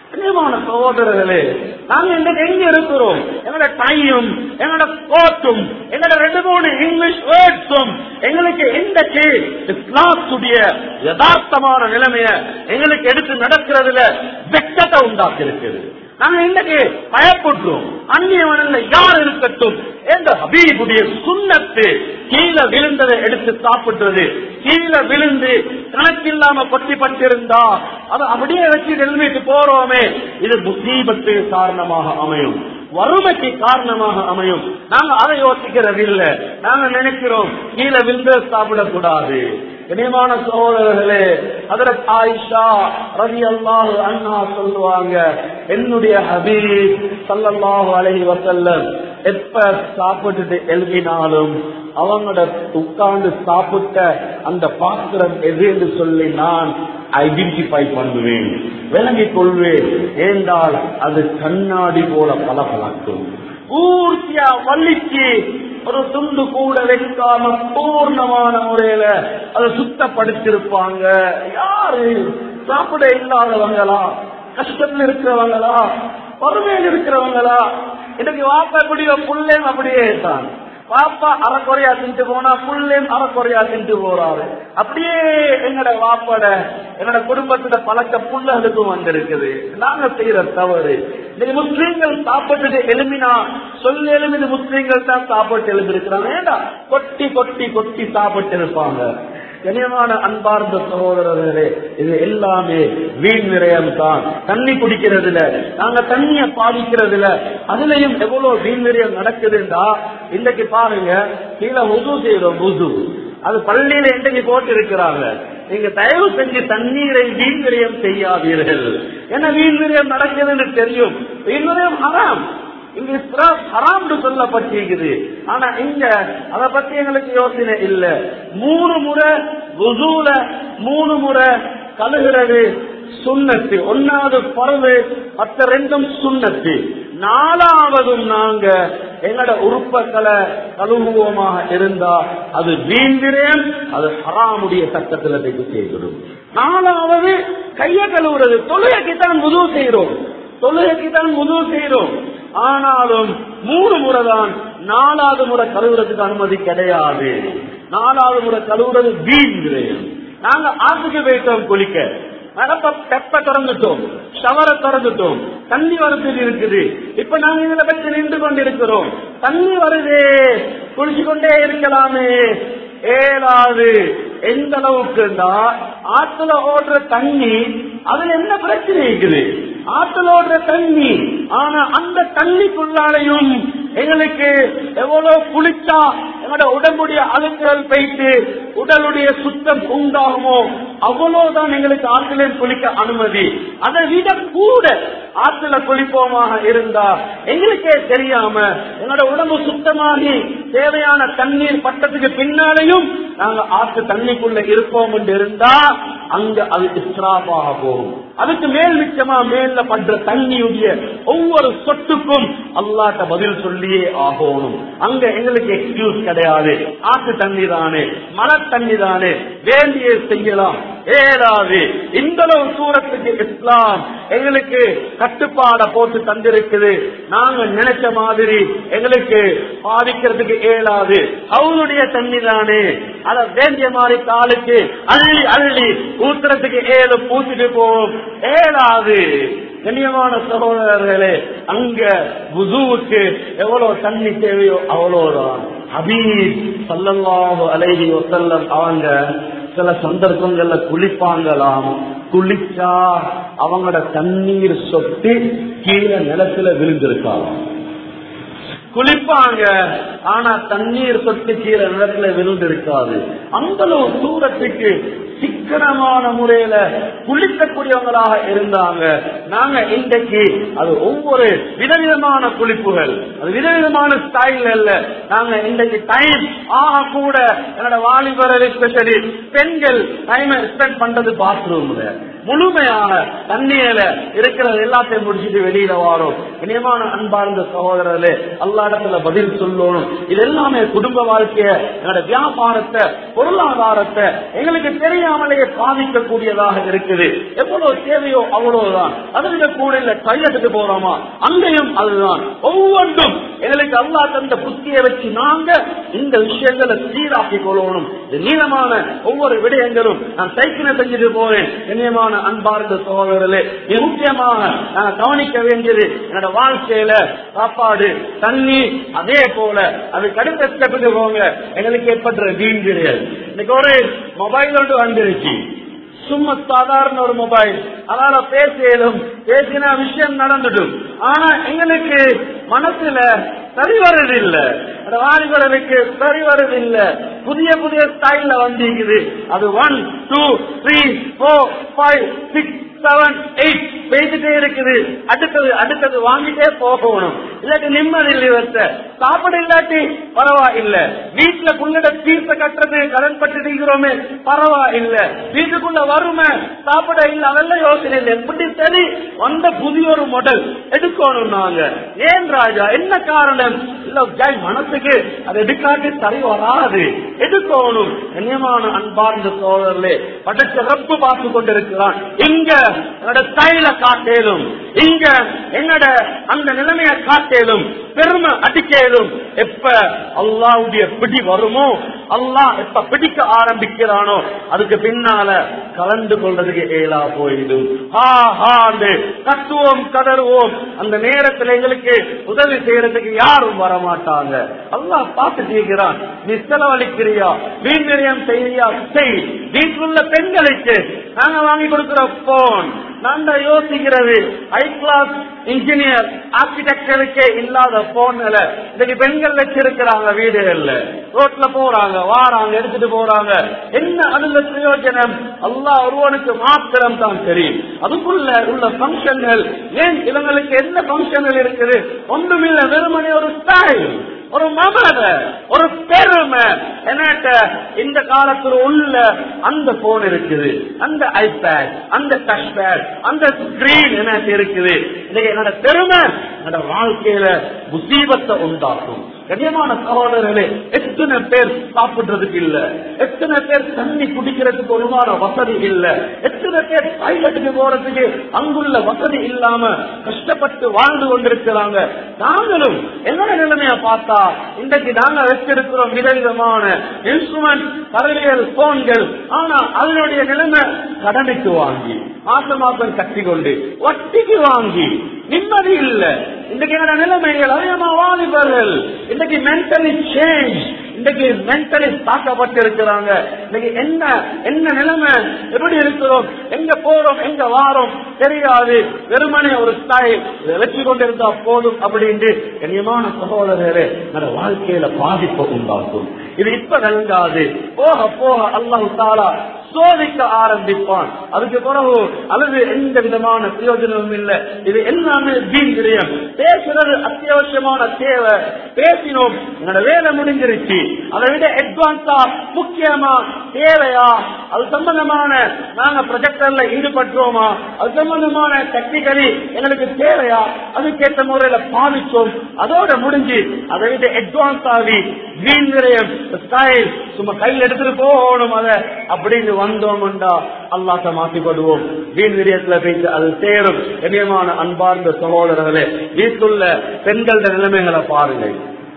கண்ணியமான சகோதரர்களே, நாங்க இன்றைக்கு எங்க இருக்கிறோம்? எங்களோட டையும் எங்களோட கோட்டும் எங்களோட ரெண்டு மூணு இங்கிலீஷ் வேர்ட்ஸும் எங்களுக்கு இன்றைக்கு கிளாஸுடைய யதார்த்தமான நிலைமைய எங்களுக்கு எடுத்து நடக்கிறதுல வெக்கத்தை உண்டாக்கி இருக்குது. நாங்க இன்றைக்கு பயப்படுறோம். அந்நியவனில் யார் இருக்கட்டும், எந்த ஹபீபுடைய சுன்னத்து கீழே விழுந்ததை எடுத்து சாப்பிடுறது, கீழே விழுந்து கணக்கில்லாம கொட்டி பட்டிருந்தா அதை அப்படியே வச்சு எழுதிட்டு போறோமே, இது முசீபத்து காரணமாக அமையும், வறுமைக்கு காரணமாக அமையும். நாங்க அதை யோசிக்கிறது இல்லை. நாங்க நினைக்கிறோம் கீழே விழுந்து சாப்பிடக்கூடாது. இனிமான சகோதரர்களே, ஹஜ்ரத் ஆயிஷா ரலியல்லாஹு அன்ஹா சொல்லுவாங்க, என்னுடைய ஹபீப் ஸல்லல்லாஹு அலைஹி வஸல்லம் எப்ப சாப்பிட்டுட்டு எழுதினாலும் அவங்களோட உட்கார்ந்து சாப்பிட்ட அந்த பாத்திரம் எது என்று சொல்லி நான் ஐடென்டிஃபை பண்ணுவேன், விளங்கிக் கொள்வேன். ஏண்டால் அது கண்ணாடி போல பளபளக்கும். பூர்த்தியா வள்ளிக்கு ஒரு துண்டு கூட வைக்காம பூர்ணமான முறையில அதை சுத்தப்படுத்திருப்பாங்க. யாரு? சாப்பிட இல்லாதவங்களா, கஷ்டத்தில் இருக்கிறவங்களா, பொறுமையில் இருக்கிறவங்களா? இன்னைக்கு வாப்பா எப்படியோ புள்ளேன் அப்படியே தான். வாப்பா அறக்குறையா தின்ட்டு போனா புள்ளேன் அறக்குறையா தின்ட்டு போறாரு. அப்படியே எங்கட வாப்பட என்னோட குடும்பத்துல பழக்க புள்ளகளுக்கும் வந்திருக்குது. நாங்க செய்யற தவறு. இன்னைக்கு முஸ்லீம்கள் சாப்பிட்டு எழுமினா சொல்லி எழுமிது முஸ்லீம்கள் தான் சாப்பிட்டு எழுந்திருக்கிறாங்க. ஏண்டா கொட்டி கொட்டி கொட்டி சாப்பிட்டு இருப்பாங்க. கனியமான அன்பார்ந்த சகோதரர்களே, இது எல்லாமே வீண் விரயம் தான். தண்ணி குடிக்கிறதுல, நாங்க தண்ணிய பாதிக்கிறதுல அதுலயும் எவ்வளவு வீண் விரயம் நடக்குதுன்றா, இன்றைக்கு பாருங்க, கீழே உது செய்யறோம். உது அது பள்ளியில இன்றைக்கு போட்டு இருக்கிறாங்க. நீங்க தயவு செஞ்சு தண்ணீரை வீண் விரயம் செய்யாதீர்கள். ஏன்னா வீண் விரயம் நடக்குதுன்னு தெரியும். வீண் விரயம் ஹராம். இங்க இஸ்ராப் ஹராம் சொல்லப்பட்டிருக்குது. ஆனா இங்க அதை பத்தி எங்களுக்கு யோசனை இல்ல. மூணு முறை வுதுல மூணு முறை கழுகிறது சுன்னத்து. ஒன்னாவது பருவு, மற்ற ரெண்டும் சுன்னத்து. நாலாவதும் நாங்க எங்களோட உறுப்புகளை கழுவுவோமாக இருந்தா அது வீண் விரயம், அது ஹராமுடைய சட்டத்துல போய் செய்கிறோம். நாலாவது கைய கழுவுறது. தொழுகைக்குத்தான் வுது செய்யறோம், தொழுகைக்குத்தான் வுது செய்யறோம். ஆனாலும் மூணு முறை தான். நாலாவது முறை கழுவுறதுக்கு அனுமதி கிடையாது. நாலாவது முறை கழுவுறது வீண் விரயம். நாங்க ஆற்றுக்கு போயிட்டோம் குளிக்க, தெப்ப திறந்துட்டோம், ஷவரை திறந்துட்டோம், தண்ணி வருது இருக்குது. இப்ப நாங்க இதுல பற்றி நின்று கொண்டிருக்கிறோம். தண்ணி வருது, குளிச்சு கொண்டே இருக்கலாமே. ஏழாவது எந்த அளவுக்கு ஆற்றுல ஓடுற தண்ணி, அதுல என்ன பிரச்சனை இருக்குது? ஆற்றுல ஓடுற தண்ணி, ஆனா அந்த தண்ணிக்குள்ளாலையும் எங்களுக்கு எவ்வளவு குளிச்சா எங்களோட உடம்புடைய அழுக்குகள் போயிட்டு உடலுடைய சுத்தம் உண்டாகுமோ அவ்வளவுதான் எங்களுக்கு ஆற்றுல குளிக்க அனுமதி. அதை விட கூட ஆற்றுல குளிப்போமாக இருந்தா எங்களுக்கே தெரியாம எங்களோட உடம்பு சுத்தமாகி தேவையான தண்ணீர் பட்டத்துக்கு பின்னாலையும் நாங்க ஆற்று தண்ணிக்குள்ள இருப்போம் என்று இருந்தா அங்க அது இஸ்ராஃபாக போகும். அதுக்கு மேல் மிச்சமா மேல பண்ற தண்ணியுடைய ஒவ்வொரு சொட்டுக்கும் அல்லாஹ்ட்ட பதில் சொல்லியே ஆகணும். அங்க எங்களுக்கு எக்ஸ்கியூஸ் கிடையாது. ஆற்று தண்ணி தானே, மழை தண்ணி தானே, வேண்டிய செய்யலாம். ஏதாவது இந்த அளவு தூரத்துக்கு இஸ்லாம் எங்களுக்கு கட்டுப்பாட போட்டு தந்திருக்குது. நாங்க நினைச்ச மாதிரி எங்களுக்கு பாதிக்கிறதுக்கு ஏழாது. அவளுடைய தண்ணி தானே, அத வேண்டிய மாதிரி காலுக்கு அள்ளி அள்ளி ஊத்துறதுக்கு ஏழு பூசிட்டு போவோம். ஏழாது. கண்ணியமான சகோதரர்களே, அங்க வுதுவுக்கு எவ்வளவு தண்ணி தேவையோ அவ்வளவுதான். ஹபீப் ஸல்லல்லாஹு அலைஹி வஸல்லம் அவங்க சில சந்தர்ப்பங்கள்ல குளிப்பாங்களாம். குளிச்சா அவங்களோட தண்ணீர் சொட்டு கீழே நிலத்துல விழுந்திருக்காங்க. குளிப்பாங்க, ஆனா தண்ணீர் சொட்டு கீழே நிலத்துல விழுந்திருக்காது. அந்த அளவு தூரத்துக்கு சிக்கனமான முறையில குளிக்கக்கூடியவங்களாக இருந்தாங்க. நாங்க இன்றைக்கு அது ஒவ்வொரு விதவிதமான குளிப்புகள், அது விதவிதமான ஸ்டைல் அல்ல. நாங்க இன்றைக்கு டைம் ஆக கூட என்னோட வாலிபர் எஸ்பெஷலி பெண்கள் டைம் ஸ்பெண்ட் பண்றது பாத்ரூம்ல. முழுமையான தண்ணியில இருக்கிறது எல்லாத்தையும் முடிச்சுட்டு வெளியில வரும். இனியமான அன்பார்ந்த சகோதரர்களே, அல்லாஹ்விடத்துல பதில் சொல்லணும். இது எல்லாமே குடும்ப வாழ்க்கைய, என்னோட வியாபாரத்தை, பொருளாதாரத்தை எங்களுக்கு தெரியாம தெரியாமலேயே பாதிக்கக்கூடியதாக இருக்குது. எவ்வளவு தேவையோ அவ்வளவுதான், அதை விட கூட இல்ல. டாய்லெட்டுக்கு போறோமா, அங்கேயும் அதுதான். ஒவ்வொன்றும் எங்களுக்கு அல்லாஹ் தந்த புத்தியை வச்சு நாங்க இந்த விஷயங்களை சீராக்கி கொள்ளணும். நீளமான ஒவ்வொரு விடயங்களும் நான் சைக்கிளை செஞ்சுட்டு போறேன். கண்ணியமான அன்பார்ந்த சகோதரர்களே, மிக முக்கியமாக நான் கவனிக்க வேண்டியது என்னோட வாழ்க்கையில சாப்பாடு, தண்ணி, அதே போல அதுக்கு அடுத்த ஸ்டெப்புக்கு போங்க. எங்களுக்கு ஏற்பட்ட வீண் கிடையாது. இன்னைக்கு ஒரு மொபைல் ஒன்று வந்துருச்சு, சும்மா சாதாரண ஒரு மொபைல், அதனால பேசியலும் பேசினா விஷயம் நடந்துடும். ஆனா எங்களுக்கு மனசுல சரி வருதில்லை, வாலிபர்களுக்கு சரி வருதில்லை. புதிய புதிய ஸ்டைல்ல வந்திருக்குது. அது one two three four five six seven eight பேசிட்டே இருக்குது. அடுத்தது அடுத்தது வாங்கிட்டே போகணும். இல்லாட்டி நிம்மதி இல்லை. சாப்பிட இல்லாட்டி பரவாயில்லை, வீட்டுல புள்ளட தீர்த்த கட்டுறது கடன் பட்டுக்கிறோமே பரவாயில்லை, வீட்டுக்குள்ள வருமே சாப்பிட இல்லை, அதெல்லாம் யோசனை இல்லை. எப்படி சரி வந்த புதிய ஒரு மாடல் எடுக்கணும் நாங்க. ஏன் ராஜா, என்ன காரணம்? இல்ல மனசுக்கு அது எடுக்காட்டி சரி வராது, எடுக்கணும். கண்ணியமான அன்பார்ந்த சோழர்களே, படைச்ச ரப்பு பார்த்து கொண்டிருக்கிறான். இங்க என்னோட ஸ்டைல காட்டேலும், இங்க என்னோட அந்த நிலைமையை காட்டேலும், பெருமை அடிக்கலும். எப்ப அல்லாஹ்வுடைய பிடி வருமோ, அல்லாஹ் எப்ப பிடிக்க ஆரம்பிக்கிறானோ அதுக்கு பின்னால கலந்து கொள்றதுக்கு ஏலா போயிடும். கத்துவோம், கதறுவோம். அந்த நேரத்தில் எங்களுக்கு உதவி செய்யறதுக்கு யாரும் வரமாட்டாங்க. அல்லாஹ் பார்த்து செய்கிறான். நீ செலவழிக்கிறியா, வீண் விரயம் செய்யறியா செய். வீட்டுள்ள பெண்களுக்கு நாங்க வாங்கி கொடுக்கிற போன், நாங்க யோசிக்கிறது ஹை கிளாஸ் இன்ஜினியர் ஆர்கிடெக்டருக்கே இல்லாத போன்ல இன்னைக்கு பெண்கள் வச்சிருக்கிறாங்க. வீடுகள்ல ரோட்ல போறாங்க, வாராங்க, எடுத்துட்டு போறாங்க. என்ன அதுல பிரயோஜனம்? அல்லாஹ் ஒருவனுக்கு மாத்திரம் தான் தெரியும். அதுக்குள்ள உள்ள பங்கன்கள். ஏன் இவங்களுக்கு என்ன பங்கன்கள் இருக்குது? ஒன்றுமில்ல, வெறுமனே ஒரு ஸ்டைல், ஒரு மமத, ஒரு பெருமை. என்னட்ட இந்த காலத்துல உள்ள அந்த போன் இருக்குது, அந்த ஐபேட், அந்த டச் பேட், அந்த ஸ்கிரீன் என்ன இருக்குது. என்னோட பெருமை என்னோட வாழ்க்கையில முசீபத்தை உண்டாக்கும். கண்ணியமான சகோதரர்களே, எத்தனை பேர் சாப்பிடுறதுக்கு இல்ல, எத்தனை பேர் தண்ணி குடிக்கிறதுக்கு ஒழுங்கான வசதி இல்ல, எத்தனை பேர் டாய்லெட்டுக்கு போறதுக்கு அங்குள்ள வசதி இல்லாம கஷ்டப்பட்டு வாழ்ந்து கொண்டிருக்கிறாங்க. நாங்களும் என்னோட நிலைமைய பார்த்தா இன்றைக்கு நாங்க வச்சிருக்கிறோம் விதவிதமான இன்ஸ்ட்ருமெண்ட், கருவியல், போன்கள். ஆனா அதனுடைய நிலைமை கடனுக்கு வாங்கி, மாசம் மாசம் கட்டி கொண்டு, வட்டிக்கு வாங்கி, நிம்மதி இல்ல. இன்றைக்கு என்னோட நிலைமைகள் அதிகமா வாலிபர்கள் இன்னைக்கு மென்டலி சேஞ்ச், இன்னைக்கு மென்டலி தாக்கப்பட்டிருக்கிறாங்க. இன்னைக்கு என்ன என்ன நிலைமை, எப்படி இருக்கிறோம், எங்க போறோம், எங்க வாரோம் தெரியாது. வெறுமனே ஒரு ஸ்டைல் இதை வச்சு கொண்டிருந்தா போதும் அப்படின்னு கண்ணியமான சகோதரரே என்னோட வாழ்க்கையில பாதிப்பு உண்டாக்கும். இது இப்ப விளங்காது, போக போக அல்லாஹ் தஆலா சோதிக்க ஆரம்பிப்பான். அதுக்கு பிறகு அல்லது எந்த விதமான பிரயோஜனமும் இல்லை. இது எல்லாமே வீண் விரயம். பேசுறது அத்தியாவசியமான தேவை, பேசினோம், என்னோட வேலை முடிஞ்சிருச்சு. அதை விட அட்வான்ஸா முக்கியமா தேவையா, அது சம்பந்தமான நாங்க ப்ரொஜெக்டர்ல ஈடுபட்டுறோமா, அது சம்பந்தமான டெக்னிக்கலி எங்களுக்கு தேவையா, அதுக்கேற்ற முறையில பாதிச்சோம், அதோட முடிஞ்சு. அதை விட அட்வான்ஸ் ஆகி வீண் விரயம் ஸ்டைல் சும்மா கையில் எடுத்துட்டு போகணும் அதை அப்படின்னு வந்தோம்டா அல்லாஹ்வை மாற்றிப்படுவோம். வீண் விரயத்துல போயிட்டு அது சேரும். கண்ணியமான அன்பார்ந்த சகோதரர்களே, வீட்டுள்ள பெண்களோட நிலைமைகளை பாருங்க.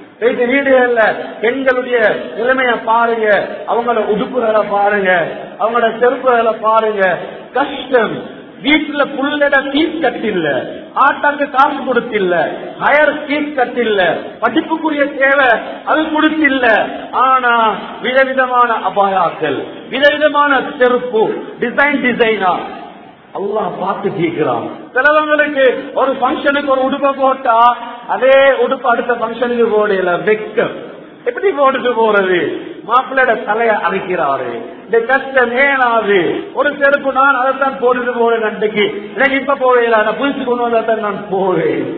வீடுகள்ல பெண்களுடைய நிலைமைய பாருங்க, அவங்களோட உடுப்புகளை பாருங்க, அவங்களோட செருப்புகளை பாருங்க. கஷ்டம். வீட்டுல புள்ளட ஃபீஸ் கட்டில்ல, ஆட்டாக்கு காசு கொடுத்தில்ல, ஹயர் ஃபீஸ் கட்டில்ல, படிப்புக்குரிய தேவை அது கொடுத்தில்ல. ஆனா விதவிதமான அபாயாக்கள், விதவிதமான செருப்பு, டிசைன் டிசைனா அல்லாஹ் பார்த்து கேட்கிறான். சிலவங்களுக்கு ஒரு பங்கனுக்கு ஒரு உடுப்பை போட்டா அதே உடுப்பு அடுத்த பங்கனுக்கு போடல, வெக்கம். எப்படி போட்டுட்டு போறது? மாப்பிள்ளோட தலைய அரைக்கிறாரு. இந்த கஷ்டம் ஏனாது. ஒரு செருப்பு நான் அதைத்தான் போட்டுட்டு போறேன். அன்றைக்கு எனக்கு இப்ப போவேல, நான் புதுசு கொண்டு வந்தான் நான் போவேன்.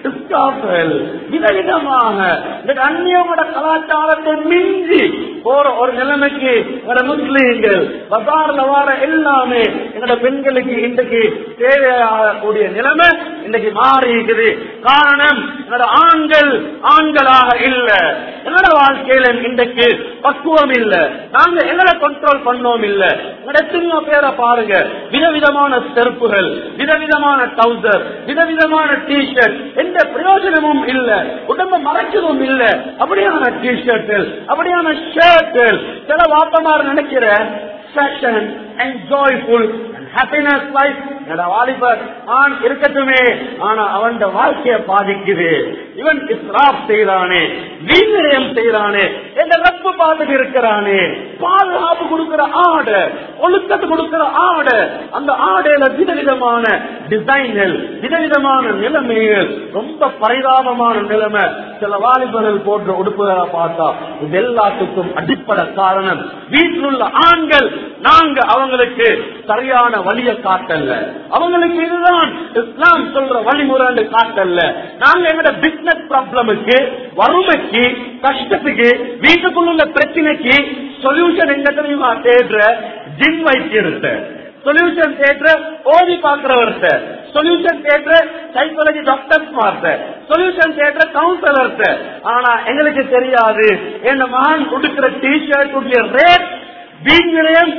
விதவிதமாக அந்நியோட கலாச்சாரத்தை மிஞ்சி போற ஒரு நிலைமைக்கு வர முஸ்லீம்கள் பசார்ல வர எல்லாமே என்னோட பெண்களுக்கு இன்றைக்கு தேவையாகக்கூடிய நிலைமை இன்றைக்கு மாறி இருக்குது. காரணம், என்னோட ஆண்கள் நாங்கள் ஆண்களாக இல்ல, எங்களோட வாழ்க்கையில இன்றைக்கு பக்குவம் இல்ல, நாங்க எங்களை கண்ட்ரோல் பண்ணோம் இல்ல. எத்தனையோ பேரை பாருங்க, விதவிதமான செருப்புகள், விதவிதமான டவுசர், விதவிதமான டிஷர்ட், எந்த பிரயோஜனமும் இல்ல, உடம்ப மறைச்சதும் இல்ல. அப்படியான டிஷர்ட்கள், அப்படியான ஷர்ட்கள். சில வாப்பமார் நினைக்கிற fashion and joyful happiness life வாலிபர் ஆண் இருக்கட்டுமே, ஆனா அவன் வாழ்க்கையை பாதிக்குது. இவன் இஸ்ராப் செய்யறானே, வீண்விரயம் செய்யறானே, எந்த ரப்பு பார்த்துட்டு இருக்கிறானே. பாதுகாப்பு கொடுக்கிற ஆடை, ஒழுக்கத்து கொடுக்கிற ஆடை, அந்த ஆடையில விதவிதமான டிசைன்கள், விதவிதமான நிலைமைகள், ரொம்ப பரிதாபமான நிலைமை. சில வாலிபர்கள் போன்ற உடுப்புகளை பார்த்தா இது எல்லாத்துக்கும் அடிப்படை காரணம் வீட்டில் உள்ள ஆண்கள். நாங்க அவங்களுக்கு சரியான வழியை காட்டல, அவங்களுக்கு இதுதான் இஸ்லாம் சொல்ற வழிமுறை காட்டல. நாங்க எங்களோட பிசினஸ் ப்ராப்ளமுக்கு, வறுமைக்கு, கஷ்டத்துக்கு, வீட்டுக்குள்ள பிரச்சனைக்கு சொல்யூஷன் எங்க தெரியுமா தேடுற? ஜிம் வைத்தியர்கிட்ட சொல்யூஷன் தேடுற, ஓடி பாக்குறவர்கிட்ட சொல்யூஷன் தேடுற, சைக்காலஜி டாக்டர்ஸ் மார்த்த சொல்யூஷன் தேடுற, கவுன்சிலர்கிட்ட. ஆனா எங்களுக்கு தெரியாது என் மகன் கொடுக்கிற டிஷர்ட் உடைய ரேட், வீண்விரயம்,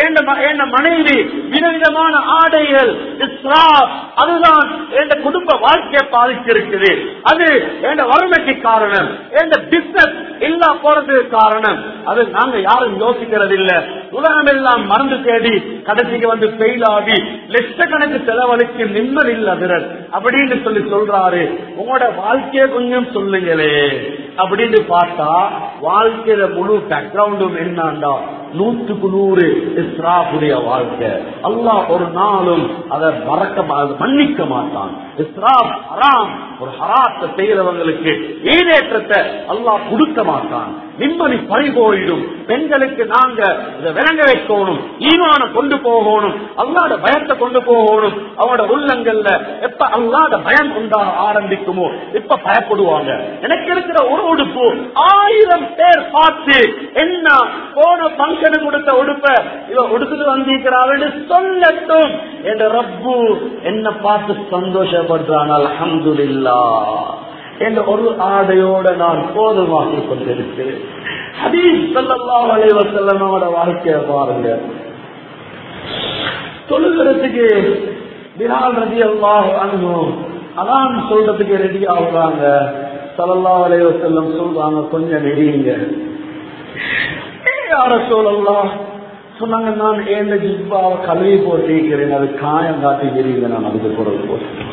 மனைவி விதவிதமான ஆடைகள், அதுதான் என் குடும்ப வாழ்க்கையை பாதிச்சிருக்குது. அது என் வறுமைக்கு காரணம், என் பிசினஸ் இல்லா போறதுக்கு காரணம். அது நாங்க யாரும் யோசிக்கிறது இல்ல. உலகம் எல்லாம் மருந்து தேடி கடைசிக்கு வந்து ஃபெயில் ஆகி லட்சக்கணக்கு செலவழிக்கு நிம்மதி இல்லாதிரர் அப்படின்னு சொல்லி சொல்றாரு. உங்களோட வாழ்க்கையை கொஞ்சம் சொல்லுங்களே அப்படின்னு பார்த்தா வாழ்க்கையில முழு பேக்ரவுண்டும் என்னண்டா நூற்றுக்கு நூறு இஸ்ராஃபுடைய வாழ்க்கை. அல்லாஹ் ஒரு நாளும் அதை மறக்க மன்னிக்க மாட்டான். இஸ்ராஃப் ஹராம். ஒரு ஹராத்தை செய்யறவங்களுக்கு ஈடேற்றத்தை அல்லாஹ் கொடுக்க மாட்டான். நிம்மதி பறிபோயிடும். பெண்களுக்கு நாங்க இதை விளங்க வைக்கணும், ஈமான கொண்டு போகணும், அல்லாத பயத்தை கொண்டு போகணும். அவனோட உள்ளங்கள்ல எப்ப அல்லாத பயம் உண்டாக ஆரம்பிக்குமோ இப்ப பயப்படுவாங்க. எனக்கு இருக்கிற ஒரு உடுப்பு ஆயிரம் பேர் பார்த்து என்ன போன பங்கனு கொடுத்த உடுப்ப இவ உடுத்துட்டு வந்திருக்கிறாள் சொல்லட்டும். என் ரப்பு என்ன பார்த்து சந்தோஷப்படுறான். அல்ஹம்துலில்லாஹ் என்ற ஒரு ஆடையோட நான் போதுமாக்கிக் கொண்டிருக்கிறேன். ஹதீஸ் ஸல்லல்லாஹு அலைஹி வஸல்லமோட வாழ்க்கையை பாருங்க. தொழுகிறதுக்கு பிலால் ரலியல்லாஹு அன்ஹு அதான் சொல்றதுக்கு ரெடி ஆகுறாங்க. ஸல்லல்லாஹு அலைஹி வஸல்லம் சொல்றாங்க, கொஞ்சம் நெறியுங்க. யா ரசூலல்லாஹ் சொன்னாங்க, நான் ஏந்த ஜிப்பாவை கழுவி போட்டிருக்கிறேன், அது காயம் காட்டி நெறியுங்க, நான் அதுக்கு குரல் போட்டேன்.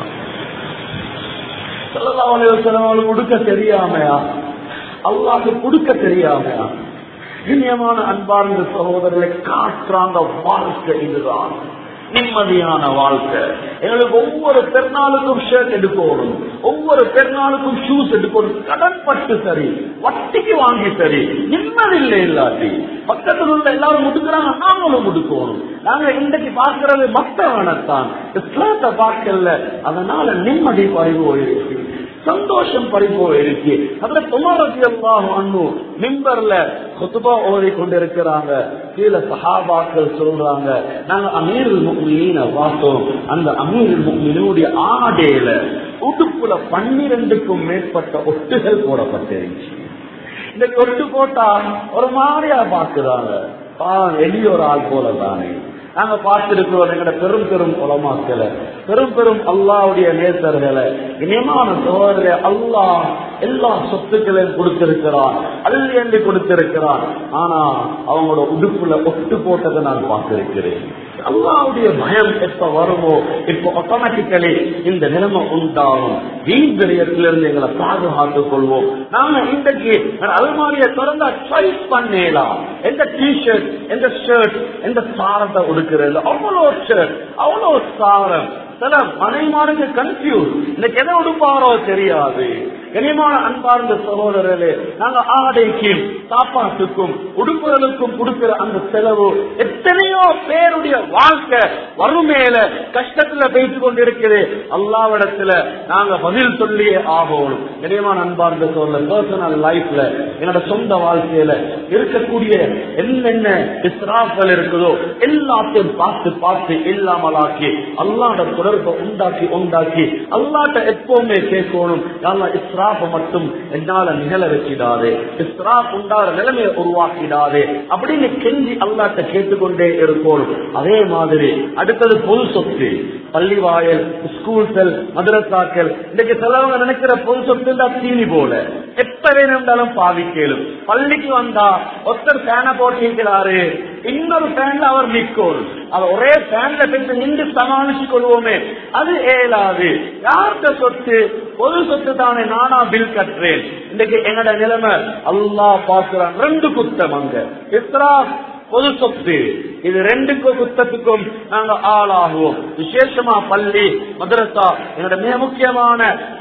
ஸல்லல்லாஹு அலைஹி வஸல்லம் அவளுக்கு கொடுக்க தெரியாமையா, அல்லாஹ்க்கு கொடுக்க தெரியாமையா? இனியமான அன்பார்ந்த சகோதரர்களை காற்றாங்க வாழ்க்கை இதுதான் நிம்மதியான வாழ்க்கை. எங்களுக்கு ஒவ்வொரு பெருநாளுக்கும் ஷர்ட் எடுக்கணும், ஒவ்வொரு பெருநாளுக்கும் ஷூஸ் எடுக்கணும். கடன் பட்டு சரி, வட்டிக்கு வாங்கி சரி, நிம்மதி இல்லை. இல்லாட்டி பக்கத்தில் உள்ள எல்லாரும் முடுக்கிறாங்க, நாங்களும் முடுக்கணும். நாங்க இன்றைக்கு பார்க்கிறது மத்தவனத்தான், இஸ்லாத்தை பார்க்கல. அதனால நிம்மதி பறிவு போயிருக்கு, சந்தோஷம் பறிப்போ இருக்கு. அதுல துமாரத்தியல்லாஹு அன்ஹு மிம்பர்ல குத்பா ஓதி கொண்டிருக்கிறாங்க. கீழே சஹாபாக்கள் சொல்றாங்க, நாங்க அமீருல் முஃமினீன பார்த்தோம். அந்த அமீருல் முஃமினீனுடைய ஆடையில உடுப்புல பன்னிரண்டுக்கும் மேற்பட்ட ஒட்டுகள் போடப்பட்டிருந்துச்சு. இந்த ஒட்டு போட்டா ஒரு மாதிரியா பாக்குறாங்க, வெளிய ஒரு ஆள் போல தானே. நாங்க பார்த்திருக்கிறோம் எங்கட பெரும் பெரும் உலமாக்களை, பெரும் பெரும் அல்லாஹ்வுடைய நேசர்களை, இனியமான சகோதரர்களே, அல்லாஹ் எல்லா சொத்துக்களையும் கொடுத்திருக்கிறான், அள்ளி அள்ளி கொடுத்திருக்கிறான். ஆனா அவங்களோட உடுப்புல ஒட்டு போட்டதை நான் பார்த்திருக்கிறேன். அல்லாஹ்வுடைய பயம் எப்ப வருமோ இப்ப ஆட்டோமேட்டிக்கலி இந்த நிலைமை உண்டாகும். வீண் விரயத்திலிருந்து எங்களை பாதுகாத்துக் கொள்வோம். நாம இன்றைக்கு அல்மாரியை திறந்தா சாய்ஸ் பண்ணலாம், எந்த டிஷர்ட், எந்த ஷர்ட், எந்த சாரத்தை உடுக்கிறது, அவ்வளோ ஷர்ட், அவ்வளோ சாரம். சில மனைமாருக்கு கன்ஃபியூஸ், இன்னைக்கு எதை உடுப்பாரோ தெரியாது. கனிமான அன்பார்ந்த சகோதரர்களே, நாங்க ஆடைக்கும் சாப்பாட்டுக்கும் உடுப்புகளுக்கும் கொடுக்கிற அந்த செலவு எத்தனையோ பேருடைய வாழ்க்கை வறுமையில கஷ்டத்துல பேசி கொண்டிருக்கிறது. அல்லாஹ்விடத்துல நாங்க பதில் சொல்லியே ஆகணும். கனிமான அன்பார்ந்த சகோதரர், பர்சனல் லைஃப்ல என்னோட சொந்த வாழ்க்கையில இருக்கக்கூடிய என்னென்ன இஸ்ராஃப்கள் இருக்குதோ எல்லாத்தையும் பார்த்து பார்த்து இல்லாமலாக்கி அல்லாஹ்வோட தொடர்பை உண்டாக்கி உண்டாக்கி அல்லாஹ்ட்ட எப்பவுமே கேட்கணும். அல்லாஹ் இஸ்ரா இஸ்ராப் மட்டும் என்னால நிகழ வச்சிடாதே, இஸ்ராப் உண்டான நிலைமையை உருவாக்கிடாதே அப்படின்னு கெஞ்சி அல்லாஹ்ட்ட கேட்டுக்கொண்டே இருக்கோம். அதே மாதிரி அடுத்தது பொது சொத்து, பள்ளி வாயல், ஸ்கூல்கள், மதரசாக்கள். இன்னைக்கு சிலவங்க நினைக்கிற பொது சொத்து தான் தீனி போல எப்ப வேணும்னாலும் பாவிக்கலும். பள்ளிக்கு வந்தா ஒருத்தர் ஃபேனை போட்டிருக்கிறாரு, இன்னொரு ஃபேன்ல அவர் நிற்கும். அவர் ஒரே ஃபேன்ல பெற்று நின்று சமாளிச்சு கொள்வோமே, அது ஏலாது. யார்கிட்ட சொத்து? பொது சொத்து தானே, நானா பில் கட்டுறேன். இன்னைக்கு எங்கட நிலைமை அல்லாஹ் பார்க்கிறான். ரெண்டு குத்தம் அங்க இஸ்ராப், பொது சொத்து. இது ரெண்டுக்கு குத்தத்துக்கும் நாங்க ஆளாகுவோம். விசேஷமா பள்ளி, மதரசா எங்களோட மிக முக்கியமான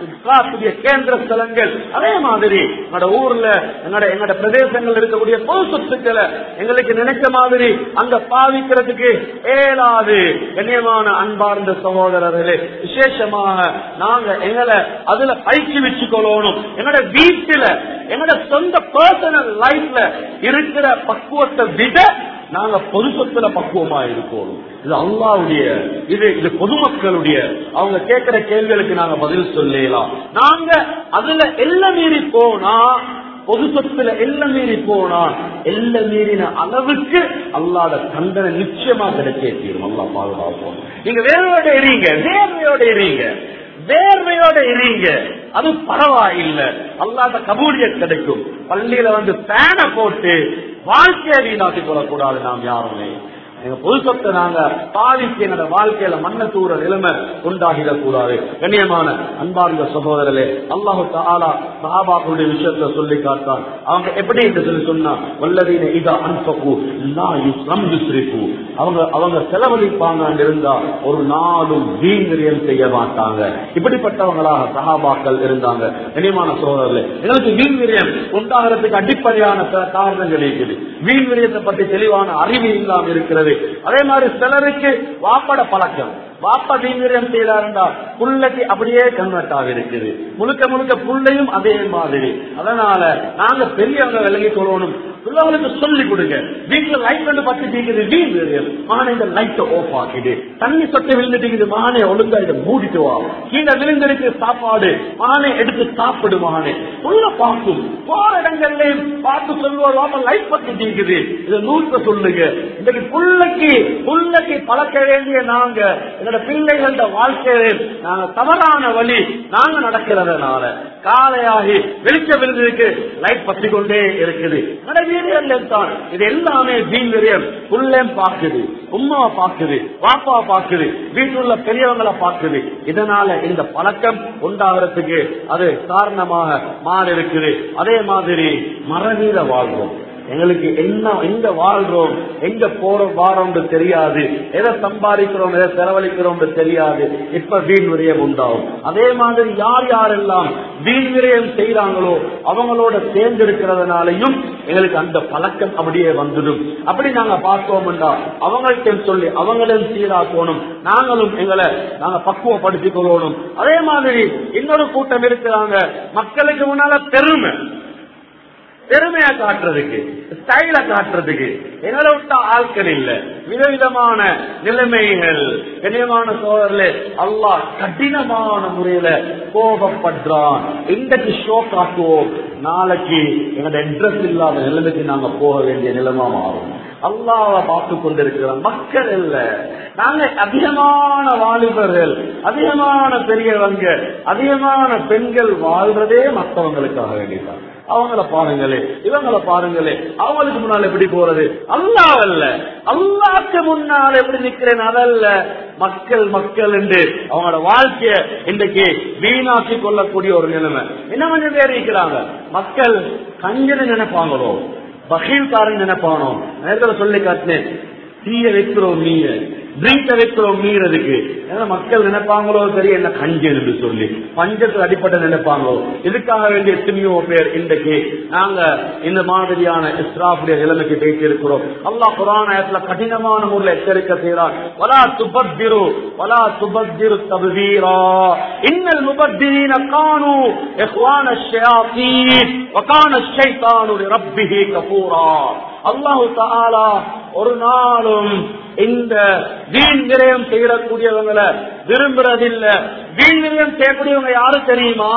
கேந்திர ஸ்தலங்கள். அதே மாதிரி எங்களோட ஊர்ல எங்களோட எங்களோட பிரதேசங்கள் இருக்கக்கூடிய பொது சொத்துக்களை எங்களுக்கு நினைச்ச மாதிரி அங்க பாவிக்கிறதுக்கு ஏலாது. கண்ணியமான அன்பார்ந்த சகோதரர்களே, விசேஷமாக நாங்க எங்களை அதுல பயிற்சி வச்சுக்கொள்ளணும். எங்களோட வீட்டுல எங்களோட சொந்த பர்சனல் லைஃப்ல இருக்கிற பக்குவத்தை விட நாங்க பொது சொத்துல பக்குவமா இருக்கணும். இது அல்லாஹ்வுடைய, இது இது பொதுமக்களுடைய. அவங்க கேட்கிற கேள்விகளுக்கு நாங்க பதில் சொல்லலாம். நாங்க அதுல எல்லாம் மீறி போனா, பொது சொத்துல எல்லாம் மீறி போனா, எல்லாம் மீறின அளவுக்கு அல்லாஹ்வுடைய தண்டனை நிச்சயமா கிடைச்சே தீரும். அல்லாஹ் பாதுகாப்போம். நீங்க வேர்வையோட எறீங்க, வேர்வையோட எறீங்க, வேர்வையோட எறீங்க, அது பரவாயில்லை. அல்லாஹ்வுடைய கபூலியத் கிடைக்கும். பள்ளியில வந்து பேனை போட்டு வாழ்க்கையை வீணாக்கி கொள்ளக்கூடாது. நாம் யாருமே எங்க பொது சொத்தை நாங்க பாதிக்கு எங்களோட வாழ்க்கையில மண்ண தூர நிலைமை உண்டாகிடக் கூடாது. கண்ணியமான அன்பார்ந்த சகோதரர்களே, அல்லாஹு தஆலா சஹாபாக்களுடைய விஷயத்துல சொல்லி காட்டான். அவங்க எப்படி என்று சொல்லி சொன்னா, வல்லதீன இதா அன்ஃபகு லா யுஸ்ரிஃபு, அவங்க அவங்க செலவழிப்பாங்க இருந்தா ஒரு நாளும் வீண்விரயம் செய்ய மாட்டாங்க. இப்படிப்பட்டவங்களாக சஹாபாக்கள் இருந்தாங்க. கண்ணியமான சகோதரர்களே, எங்களுக்கு வீண்விரயம் உண்டாகிறதுக்கு அடிப்படையான காரணங்கள் இருக்குது. வீண்விரயத்தை பற்றி தெளிவான அறிவு இல்லாமல் இருக்கிறது. அதே மாதிரி சிலருக்கு வாப்பட பழக்கம், வாப்பா வீண்விரயம் செய்யறாருண்டா புள்ளைக்கு அப்படியே கன்வெர்ட் ஆகி இருக்குது. முழுக்க முழுக்க புள்ளையும் அதே மாதிரி. அதனால நாங்க பெரியவங்க விலகி கொள்ளணும். பிள்ளைகளுக்கு சொல்லி கொடுங்க. வீட்டுல லைட் வந்து பத்து தீக்குது, வீண்விரயம், மகனை இந்த லைட்டை ஆஃப் ஆக்கிடு. தண்ணி சொட்டை விழுந்துட்டு மகனை ஒழுங்கா இதை மூடிட்டு வா. கீழே விழுந்திருக்கு சாப்பாடு, மகனை எடுத்து சாப்பிடு. மகனை உள்ள பார்க்கும், போற இடங்கள்லயும் பார்த்து சொல்லுவார், வாப்பா லைட் பத்தி தீக்குது, இதை நூற்ற சொல்லுங்க. இன்னைக்கு புள்ளைக்கு புள்ளைக்கு பழக்க வேண்டிய நாங்க என்னோட பிள்ளைகளோட வாழ்க்கையில நாங்க தவறான வழி நாங்க நடக்கிறதுனால காலையாகி வெளிச்ச விழுந்திருக்கு, லைட் பத்தி கொண்டே இருக்குது. இது எல்லாமே வீண்விரயம். புள்ளையும் பாக்குது, உம்மாவை பாக்குது, வாப்பாவை பாக்குது, வீட்டுள்ள பெரியவங்களை பாக்குது. இதனால இந்த பழக்கம் உண்டாகிறதுக்கு அது காரணமாக மாறி இருக்குது. அதே மாதிரி மரநீர வாழ்வோம். எங்களுக்கு என்ன எங்க வாழ்றோம், எங்க போறோம் வாரோம் தெரியாது, எதை சம்பாதிக்கிறோம் எதை செலவழிக்கிறோம் தெரியாது. இப்ப வீண் விரயம் உண்டாகும். அதே மாதிரி யார் யாரெல்லாம் வீண் விரயம் செய்யறாங்களோ அவங்களோட சேர்ந்திருக்கிறதுனாலையும் எங்களுக்கு அந்த பழக்கம் அப்படியே வந்துடும். அப்படி நாங்க பார்த்தோம்னா அவங்கள்ட்ட சொல்லி அவங்களும் சீராக்கணும், நாங்களும் எங்களை நாங்க பக்குவப்படுத்திக் கொள்ளணும். அதே மாதிரி இன்னொரு கூட்டம் இருக்கிறாங்க, மக்களுக்கு முன்னால பெருமை பெருமையா காட்டுறதுக்கு, ஸ்டைல காட்டுறதுக்கு எங்களை விட்ட ஆட்கள் இல்ல. விதவிதமான நிலைமைகள். கண்ணியமான சோதரர்களே, அல்லாஹ் கடினமான முறையில கோபப்படுறான். இன்றைக்கு ஷோ காட்டுவோம், நாளைக்கு எங்களோட அட்ரஸ் இல்லாத நிலைமைக்கு நாங்க போக வேண்டிய நிலைமை மாறும். அல்லாஹ்வை பார்த்து கொண்டிருக்கிறோம். மக்கள் இல்ல, நாங்க அதிகமான வாலிபர்கள், அதிகமான பெரியவங்க, அதிகமான பெண்கள் வாழ்றதே மற்றவங்களுக்காக வேண்டியதான். அவங்கள பாருங்களே, இவங்களை பாருங்களே, அவங்களுக்கு முன்னால் எப்படி போறது? அல்லாஹ் அல்ல, அல்லாஹ்க்கு முன்னால் எப்படி நிக்கிறேன் அதல்ல. மக்கள் மக்கள் என்று அவங்களோட வாழ்க்கைய இன்றைக்கு வீணாக்கி கொள்ளக்கூடிய ஒரு நிலைமை. என்ன கொஞ்சம் பேர் இருக்கிறாங்க, மக்கள் கஞ்சனை நினைப்பாங்களோ, பகீல்காரன் நினைப்பானோ. நேரத்தில் சொல்லி காட்டினேன், தீய வைக்கிறோம் நீய ட்ரிங்க வைக்கிறோம் மீறதுக்கு. ஏன்னா மக்கள் நினைப்பாங்களோ சரி என்ன கஞ்சன் என்று சொல்லி பஞ்சத்துக்கு அடிப்பட்ட நினைப்பாங்களோ. இதுக்காக வேண்டிய எத்தனையோ பேர் இன்றைக்கு நாங்க இந்த மாதிரியான இஸ்ராஃபுடைய நிலைமைக்கு பேசி இருக்கிறோம். அல்லாஹ் குர்ஆன் ஆயத்துல கடினமான முறையில் எச்சரிக்கை செய்கிறார். வலா துபத்திரு வலா துபத்திரு தப்தீரா இன்னல் முபத்திரீன கானூ இஹ்வான ஷயாத்தீன் வகான ஷைத்தானு லிரப்பிஹி கஃபூரா. அல்லாஹ் தஆலா ஒரு நாளும் இந்த வீண் விரயம் செய்யக்கூடியவங்களை விரும்புறதில்லை. வீண் விரயம் செய்யக்கூடியவங்க யாரு தெரியுமா?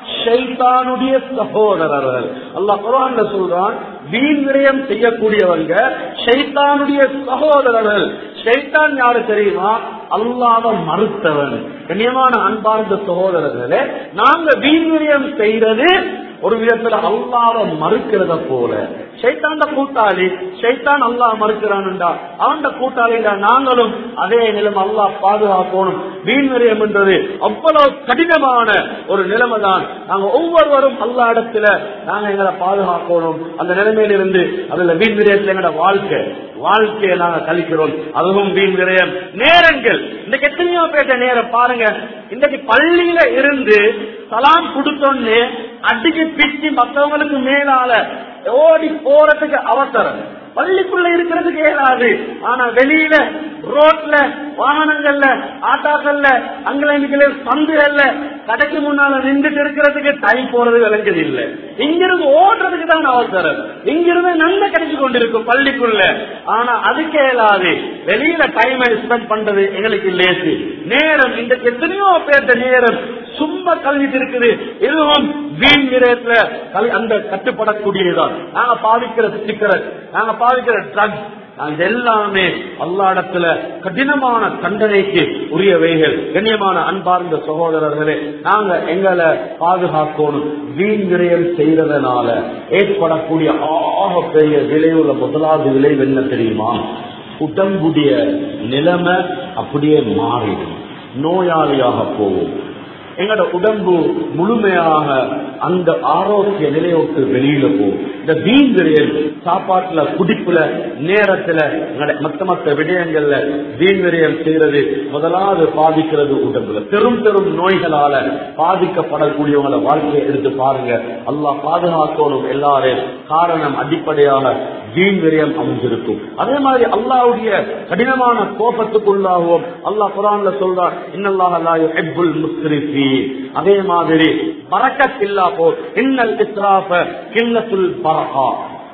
ஷைத்தானுடைய சகோதரர்கள். அல்லாஹ் குர்ஆன்ல சொல்றான், வீண் விரயம் செய்யக்கூடியவங்க ஷைத்தானுடைய சகோதரர்கள். ஷைத்தான் யாரு தெரியுமா? அல்லாஹ்வை மறுத்தவன். கண்ணியமான அன்பார்ந்த சகோதரர்களே, நாங்க வீண் விரயம் செய்யறது ஒரு விதத்துல அல்லாஹ்வை மறுக்கிறத போல. ஷைத்தான்ட கூட்டாளி, ஷைத்தான் அல்லாஹ் மறுக்கிறான்டா, அவன் கூட்டாளிடா. நாங்களும் அதே நிலைமை அல்லாஹ் பாதுகாக்கணும். வீண் விரயம் என்றது அவ்வளவு கடினமான ஒரு நிலைமை தான். நாங்க ஒவ்வொருவரும் அல்லாஹ் இடத்துல நாங்க எங்களை பாதுகாக்கணும். அந்த நிலைமையிலிருந்து அதுல வீண் விரயத்துல எங்களோட வாழ்க்கை வாழ்க்கையை நாங்க கழிக்கிறோம். அதுவும் வீண் விரயம். நேரங்கள் இன்னைக்கு எத்தனையோ பேச நேரம் பாருங்க. இன்னைக்கு பள்ளியில இருந்து சலாம் கொடுத்தோன்னு அடிச்சு பிச்சு மற்றவங்களுக்கு மேலால ஓடி போறதுக்கு அவசரம். பள்ளிக்குள்ள இருக்கிறதுக்கு ஏறாது. ஆனா வெளியில ரோட்ல வாகனங்கள்ல ஆட்டாக்கள்ல அங்கே சந்துகள்ல கடைக்கு முன்னால நின்றுட்டு இருக்கிறதுக்கு டைம் போறது விளங்குது இல்ல. இங்கிருந்து ஓடுறதுக்கு தான் அவசரம். இங்கிருந்து நன்மை கிடைச்சு கொண்டிருக்கும் பள்ளிக்குள்ள. ஆனா அதுக்கு ஏலாது. வெளியில டைம் ஸ்பெண்ட் பண்றது எங்களுக்கு லேசு. நேரம் இந்த எத்தனையோ பேர்த்த நேரம் சும்மா கல்விட்டு இருக்குது. இதுவும் வீண் விரயத்துல அந்த கட்டுப்படக்கூடியதுதான். நாங்க பாவிக்கிற சிக்கரட், நாங்க பாவிக்கிற ட்ரக்ஸ், அது எல்லாமே அல்லாஹ்விடத்துல கடினமான தண்டனைக்கு உரியவைகள். கண்ணியமான அன்பார்ந்த சகோதரர்களே, நாங்க எங்களை பாதுகாக்கணும். வீண் விரயம் செய்யறதுனால ஏற்படக்கூடிய ஆக பெரிய விளைவுள்ள முதலாவது விளைவு என்ன தெரியுமா? உடம்புடைய நிலைமை அப்படியே மாறிடும். நோயாளியாக போகும். எங்களோட உடம்பு முழுமையாக அந்த ஆரோக்கிய நிலையோட்டு வெளியில போகும். இந்த வீண் விரயம் சாப்பாட்டுல, குடிப்புல, நேரத்துல, மத்த மத்த விடயங்கள்ல வீண் விரயம் செய்யறது முதலாவது பாதிக்கிறது உடம்புல. பெரும் பெரும் நோய்களால பாதிக்கப்படக்கூடியவங்கள வாழ்க்கையை எடுத்து பாருங்க. அல்லாஹ் பாதுகாக்கணும் எல்லாரும். காரணம் அடிப்படையாக வீண் விரயம் அமைஞ்சிருக்கும். அதே மாதிரி அல்லாஹ்வுடைய கடினமான கோபத்துக்குள்ளாகவும் அல்லாஹ் குர்ஆன்ல சொல்றார், இன்னல்லாஹ லா யுஹிப்புல் முஸ்ரிஃபீன். அதே மாதிரி பரக்கத் இல்லா போல் இன்னல் இஸ்ராஃப கில்லத்துல் பரகா.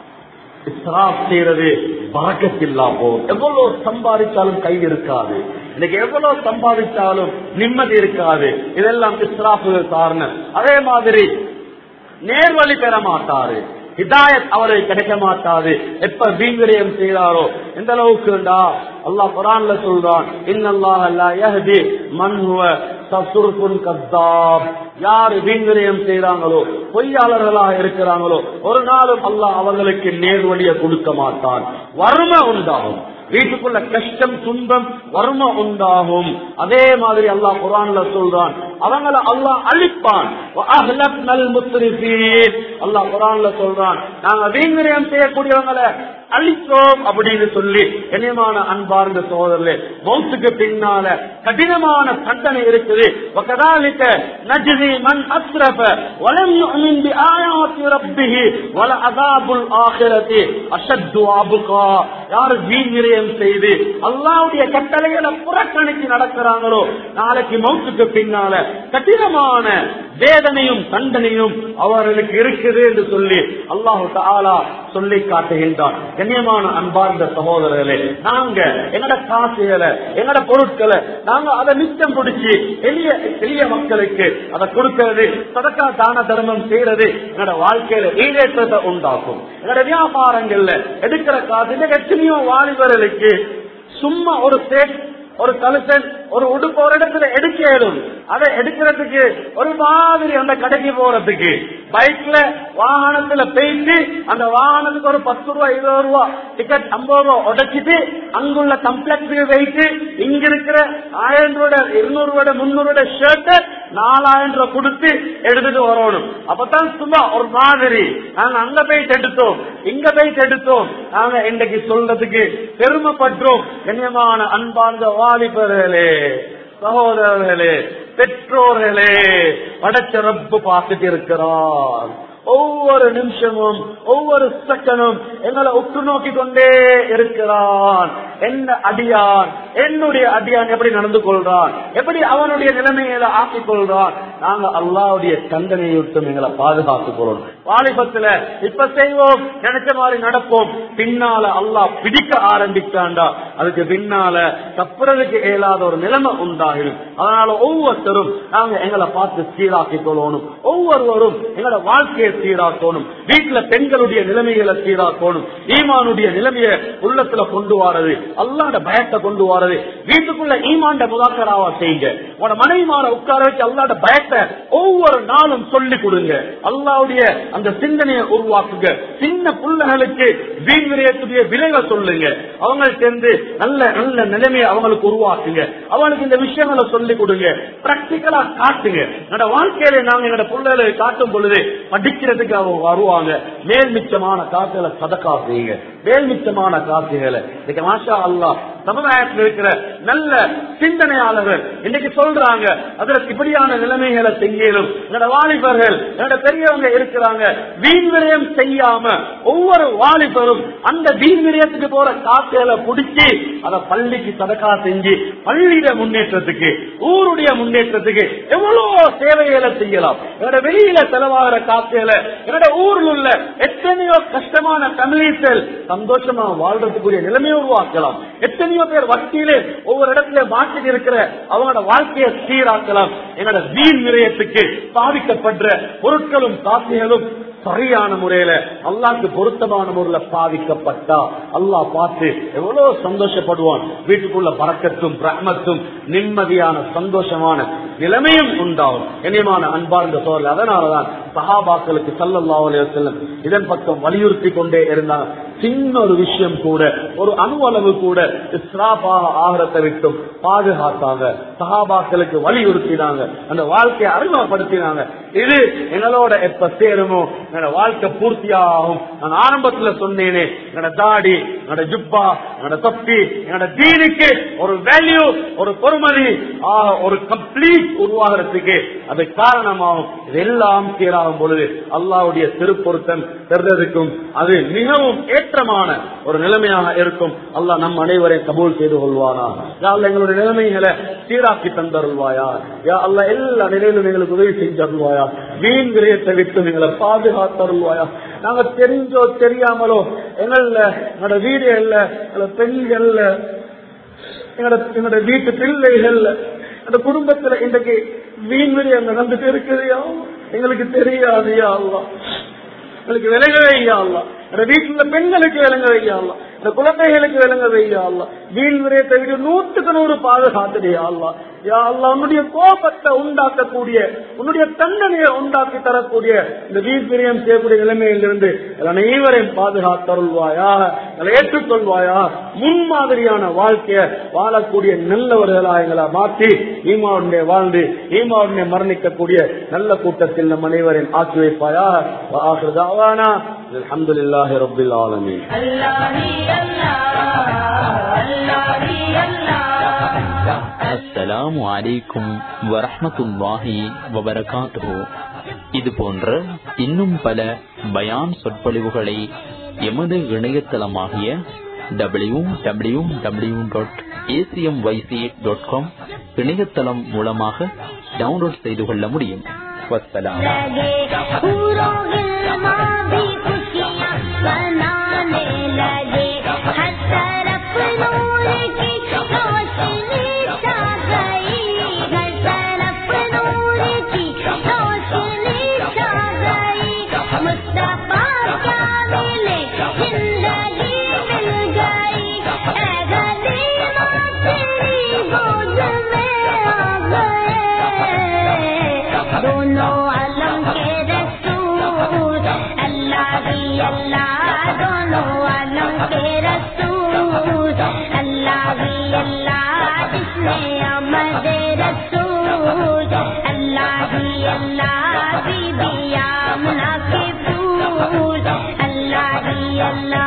இஸ்ராஃப் செய்யறது பரக்கத் இல்லா போல். எவ்வளவு சம்பாதிச்சாலும் கை இருக்காது. இன்னைக்கு எவ்வளவு சம்பாதிச்சாலும் நிம்மதி இருக்காது. இதெல்லாம் இஸ்ராஃபுகள் காரணம். அதே மாதிரி நேர்வழி பெற மாட்டாரு. ஹிதாயத் அவரை கிடைக்க மாட்டாது. எப்ப வீண் விரயம் செய்கிறாரோ எந்த அளவுக்கு அல்லாஹ் குர்ஆன்ல சொல்றான், இன்னல்லாஹ லா யஹ்தி மன் ஹுவ தஸ்ருஃபுன் கத்தாப். யார் வீண் விரயம் செய்றாங்களோ, பொய்யாளர்களாக இருக்கிறாங்களோ, ஒரு நாளும் அல்லாஹ் அவர்களுக்கு நேர்வழியை கொடுக்க மாட்டான். வறுமை உண்டாகும். வீட்டுக்குள்ள கஷ்டம், துன்பம், வறுமை உண்டாகும். அதே மாதிரி அல்லாஹ் குர்ஆன்ல சொல்றான், அவங்கள அல்லாஹ் அழிப்பான். அல்லாஹ் குர்ஆன்ல சொல்றான், நாங்க வீண் விரயம் செய்யக்கூடியவங்களை அழித்தோம் அப்படின்னு சொல்லி. கண்ணியமான அன்பார்ந்த சகோதரர்களே, மௌத்துக்கு பின்னால கடினமான தண்டனை இருக்குது. வகதாலிக நஜ்ஸி மன் அஸ்ரஃப வலம் யுமின் பிஆயாத்தி ரப்பிஹி வல அஸாபுல் ஆখিরাতি அஷத்து அப்கா. யார் வீண் விரயம் செய்து அல்லாஹ்வுடைய கட்டளைகளை புறக்கணித்து நடக்கிறாங்களோ, நாளைக்கு மௌத்துக்கு பின்னால கடினமான வேதனையும் தண்டனையும் அவர்களுக்கு இருக்குது என்று சொல்லி அல்லாஹ் தஆலா சொல்லி காட்டுகின்றான். கண்ணியமான அன்பார்ந்த சகோதரர்களே, நாங்க எங்கட காசுகளை, எங்கட பொருட்களை நாங்க அதை மிச்சம் பிடிச்சி எளிய எளிய மக்களுக்கு அதை கொடுக்கிறது, சதக்கா தான தர்மம் செய்யறது எங்கட வாழ்க்கையில ஈடேற்றத்தை உண்டாக்கும். எங்கட வியாபாரங்கள்ல எடுக்கிற காசு எத்தனையோ வாலிபர்களுக்கு சும்மா ஒரு சேட், ஒரு கலெக்ஷன், ஒரு உடுப்பு ஒரு இடத்துல எடுக்கணும். அதை எடுக்கிறதுக்கு ஒரு மாதிரி அந்த கடைக்கு போறதுக்கு பைக்ல வாகனத்துல போயிட்டு அந்த வாகனத்துக்கு ஒரு பத்து ரூபா இருபது ரூபா டிக்கெட் ஐம்பது ரூபா உடைச்சிட்டு அங்குள்ள கம்ப்ளெக்ஸ் போயிட்டு இங்க இருக்கிற ஆயிரம் ரூபாய் இருநூறு ரூபாய் முன்னூறு ரூபாய் ஷர்ட் நாலாயிரம் ரூபாய் கொடுத்து எடுத்துட்டு வரணும். அப்பதான் சும்மா ஒரு மாதிரி நாங்க அங்க போயிட்டு எடுத்தோம், இங்க போயிட்டு எடுத்தோம், நாங்க இன்றைக்கு சொல்றதுக்கு பெருமைப்படுறோம். கண்ணியமான அன்பார்ந்த வாலிபர்களே, சகோதரர்களே, பெற்றோர்களே, படைச்ச ரப்பு பார்த்துட்டு இருக்கிறார். ஒவ்வொரு ஒவ்வொரு நிமிஷமும் ஒவ்வொரு செகண்டும் எங்களை உற்று நோக்கி கொண்டே இருக்கிறான். என்ன அடியான், என்னுடைய அடியான் எப்படி நடந்து கொள்றான், எப்படி அவனுடைய நிலைமையில ஆக்கிக் கொள்றான். நாங்க அல்லாஹ்வுடைய தண்டனையை விட்டு எங்களை பாதுகாத்துக் கொள்ளணும். வாலிபத்துல இப்ப செய்வோம், நினைச்ச மாதிரி நடப்போம், பின்னால அல்லாஹ் பிடிக்க ஆரம்பிச்சாண்டா அதுக்கு பின்னால தப்புறதுக்கு இயலாத ஒரு நிலைமை உண்டாகிடும். அதனால ஒவ்வொருத்தரும் நாங்க எங்களை பார்த்து சீராக்கிக் கொள்ளணும். ஒவ்வொருவரும் எங்களோட வாழ்க்கையை சீராக்கணும். வீட்டுல பெண்களுடைய நிலைமைகளை சீராக்கணும். ஈமானுடைய நிலைமையை உள்ளத்துல கொண்டு வாரது, அல்லாஹ்வுடைய பயத்தை கொண்டு வாரது. வீட்டுக்குள்ள ஈமான்ட முதாக்கராவா செய்யுங்க. உங்களோட மனைவிமார உட்கார வச்சு அல்லாஹ்வுடைய பயத்தை ஒவ்வொரு நாளும் சொல்லி கொடுங்க. அல்லாஹ்வுடைய அந்த சிந்தனையை உருவாக்குங்க. சின்ன பிள்ளைகளுக்கு வீண் விரயத்துடைய விளைவை சொல்லுங்க. அவங்க சேர்ந்து நல்ல நல்ல நிலைமையை அவங்களுக்கு உருவாக்குங்க. அவங்களுக்கு இந்த விஷயங்களை சொல்லி கொடுங்க. பிராக்டிகலா காட்டுங்க. என்னோட வாழ்க்கையில நாங்க எங்களோட பிள்ளைகளை காட்டும் பொழுது படிக்கிறதுக்கு அவங்க வருவாங்க. மேல் மிச்சமான காசுகளை சதக்கா செய்யுங்க. மேல் மிச்சமான காசுகளை இன்னைக்கு மாஷா அல்லாஹ் சமுதாயத்தில் இருக்கிற நல்ல சிந்தனையாளர்கள் இன்னைக்கு சொல்றாங்க, அதற்கு இப்படியான நிலைமைகளை செய்யலும். என்னோட வாலிபர்கள் என்னோட பெரியவங்க இருக்கிறாங்க. வீண் விரயம் செய்யாம ஒவ்வொரு வாலிபரும் அந்த வீண் விரயத்துக்கு போற காசுகளை பிடிச்சி அதை பள்ளிக்கு சதக்கா செஞ்சு பள்ளியிட முன்னேற்றத்துக்கு, ஊருடைய முன்னேற்றத்துக்கு எவ்வளவு சேவைகளை செய்யலாம். என்னோட வெளியில செலவாகிற காசுகளை என்னோட ஊரில் உள்ள எத்தனையோ கஷ்டமான கம்யூனிட்டிகள் சந்தோஷமா வாழ்றதுக்குரிய நிலைமையை உருவாக்கலாம். எத்தனையோ பேர் வட்டியிலே ஒவ்வொரு இடத்துல மாற்றிட்டு இருக்கிற அவங்களோட வாழ்க்கையை சீராக்கலாம். என்னோட வீண் விரயத்துக்கு பாவிக்கப்படுற பொருட்களும் காசுகளும் சரியான முறையில அல்லாஹ்க்கு பொருத்தமான முறையில பாவிக்கப்பட்டா அல்லாஹ் பார்த்து எவ்வளவு சந்தோஷப்படுவான். வீட்டுக்குள்ள பரக்கத்தும் ரஹ்மத்தும் நிம்மதியான சந்தோஷமான நிலைமையும் உண்டாகும். இனிமான அன்பார்ந்த சோழர், அதனாலதான் சஹாபாக்களுக்கு ஸல்லல்லாஹு அலைஹி வஸல்லம் இதன் பக்கம் வலியுறுத்தி கொண்டே இருந்தாங்க. சின்ன ஒரு விஷயம் கூட, ஒரு அணுவளவு கூட இஸ்ராஃபாக ஆகிறதை விட்டும் பாதுகாத்தாங்க. சஹாபாக்களுக்கு வலியுறுத்தினாங்க, அந்த வாழ்க்கையை அறிமுகப்படுத்தினாங்க. இது எங்களோட எப்ப சேருமோ என்னோட வாழ்க்கை பூர்த்தியாகும். நான் ஆரம்பத்துல சொன்னேனே, என்னோட தாடி, என்னோட ஜுப்பா, என்னோட தொப்பி, என்னோட தீனுக்கு ஒரு வேல்யூ, ஒரு பொறுமதி, ஒரு கம்ப்ளீட் உருவாகிறதுக்கு அது காரணமாகும். இதெல்லாம் சீராகும் பொழுது அல்லாஹ்வுடைய திருப்பொருத்தம் பெறுவதற்கும் அது மிகவும் ஏற்றமான ஒரு நிலைமையாக இருக்கும். அல்லாஹ் நம் அனைவரை கபூல் செய்து கொள்வானா. யா அல்லாஹ் எங்களுடைய நிலைமைகளை சீராக்கி தந்தருள்வாயா. யா அல்லாஹ் எல்லா நிலையிலும் எங்களுக்கு உதவி செஞ்சருள்வாயா. வீண் விரயத்தை விட்டு எங்களை பாதுகாத்தருள்வாயா. நாங்க தெரிஞ்சோ தெரியாமலோ எங்கள எங்களோட வீடுகள்ல, எங்களோட பெண்கள்ல, எங்களோட எங்களோட வீட்டு பிள்ளைகள்ல, அந்த குடும்பத்துல இன்றைக்கு வீண் விரயம் நடந்துட்டு இருக்குதுயா, எங்களுக்கு தெரியாது. யா அல்லாஹ் எங்களுக்கு விலக வையா அல்லாஹ். வீட்டுல பெண்களுக்கு விளங்க வையா அல்லாஹ், இந்த குழந்தைகளுக்கு விளங்க வையா அல்லாஹ். வீண் விரயத்தை விட நூற்றுக்கு நூறு பாதுகாத்துடையா அல்லாஹ். யா அல்லாஹ் உன்னுடைய கோபத்தை உண்டாக்கக்கூடிய, உன்னுடைய தண்டனையை உண்டாக்கி தரக்கூடிய இந்த வீண் விரயம் செய்யக்கூடிய நிலைமையிலிருந்து அனைவரையும் பாதுகாத்தருள்வாயா, ஏற்றுக்கொள்வாயா. முன்மாதிரியான வாழ்க்கைய வாழக்கூடிய நல்லவர்களா எங்களை மாற்றி ஈமாவுடைய வாழ்ந்து ஈமாவுடைய மரணிக்கக்கூடிய நல்ல கூட்டத்தில் நம் அனைவரையும் ஆக்கி வைப்பாயா. அல்ஹம்துலில்லாஹி ரப்பில் ஆலமீன். அஸ்ஸலாமு அலைக்கும் வரஹ்மத்துல்லாஹி வபரகாத்துஹு. இது போன்ற இன்னும் பல பயான் சொற்பொழிவுகளை எமது இணையதளமாகிய W W W dot ACM YC dot com இணையதளம் மூலமாக டவுன்லோட் செய்து கொள்ள முடியும். வஸ்ஸலாம். Allah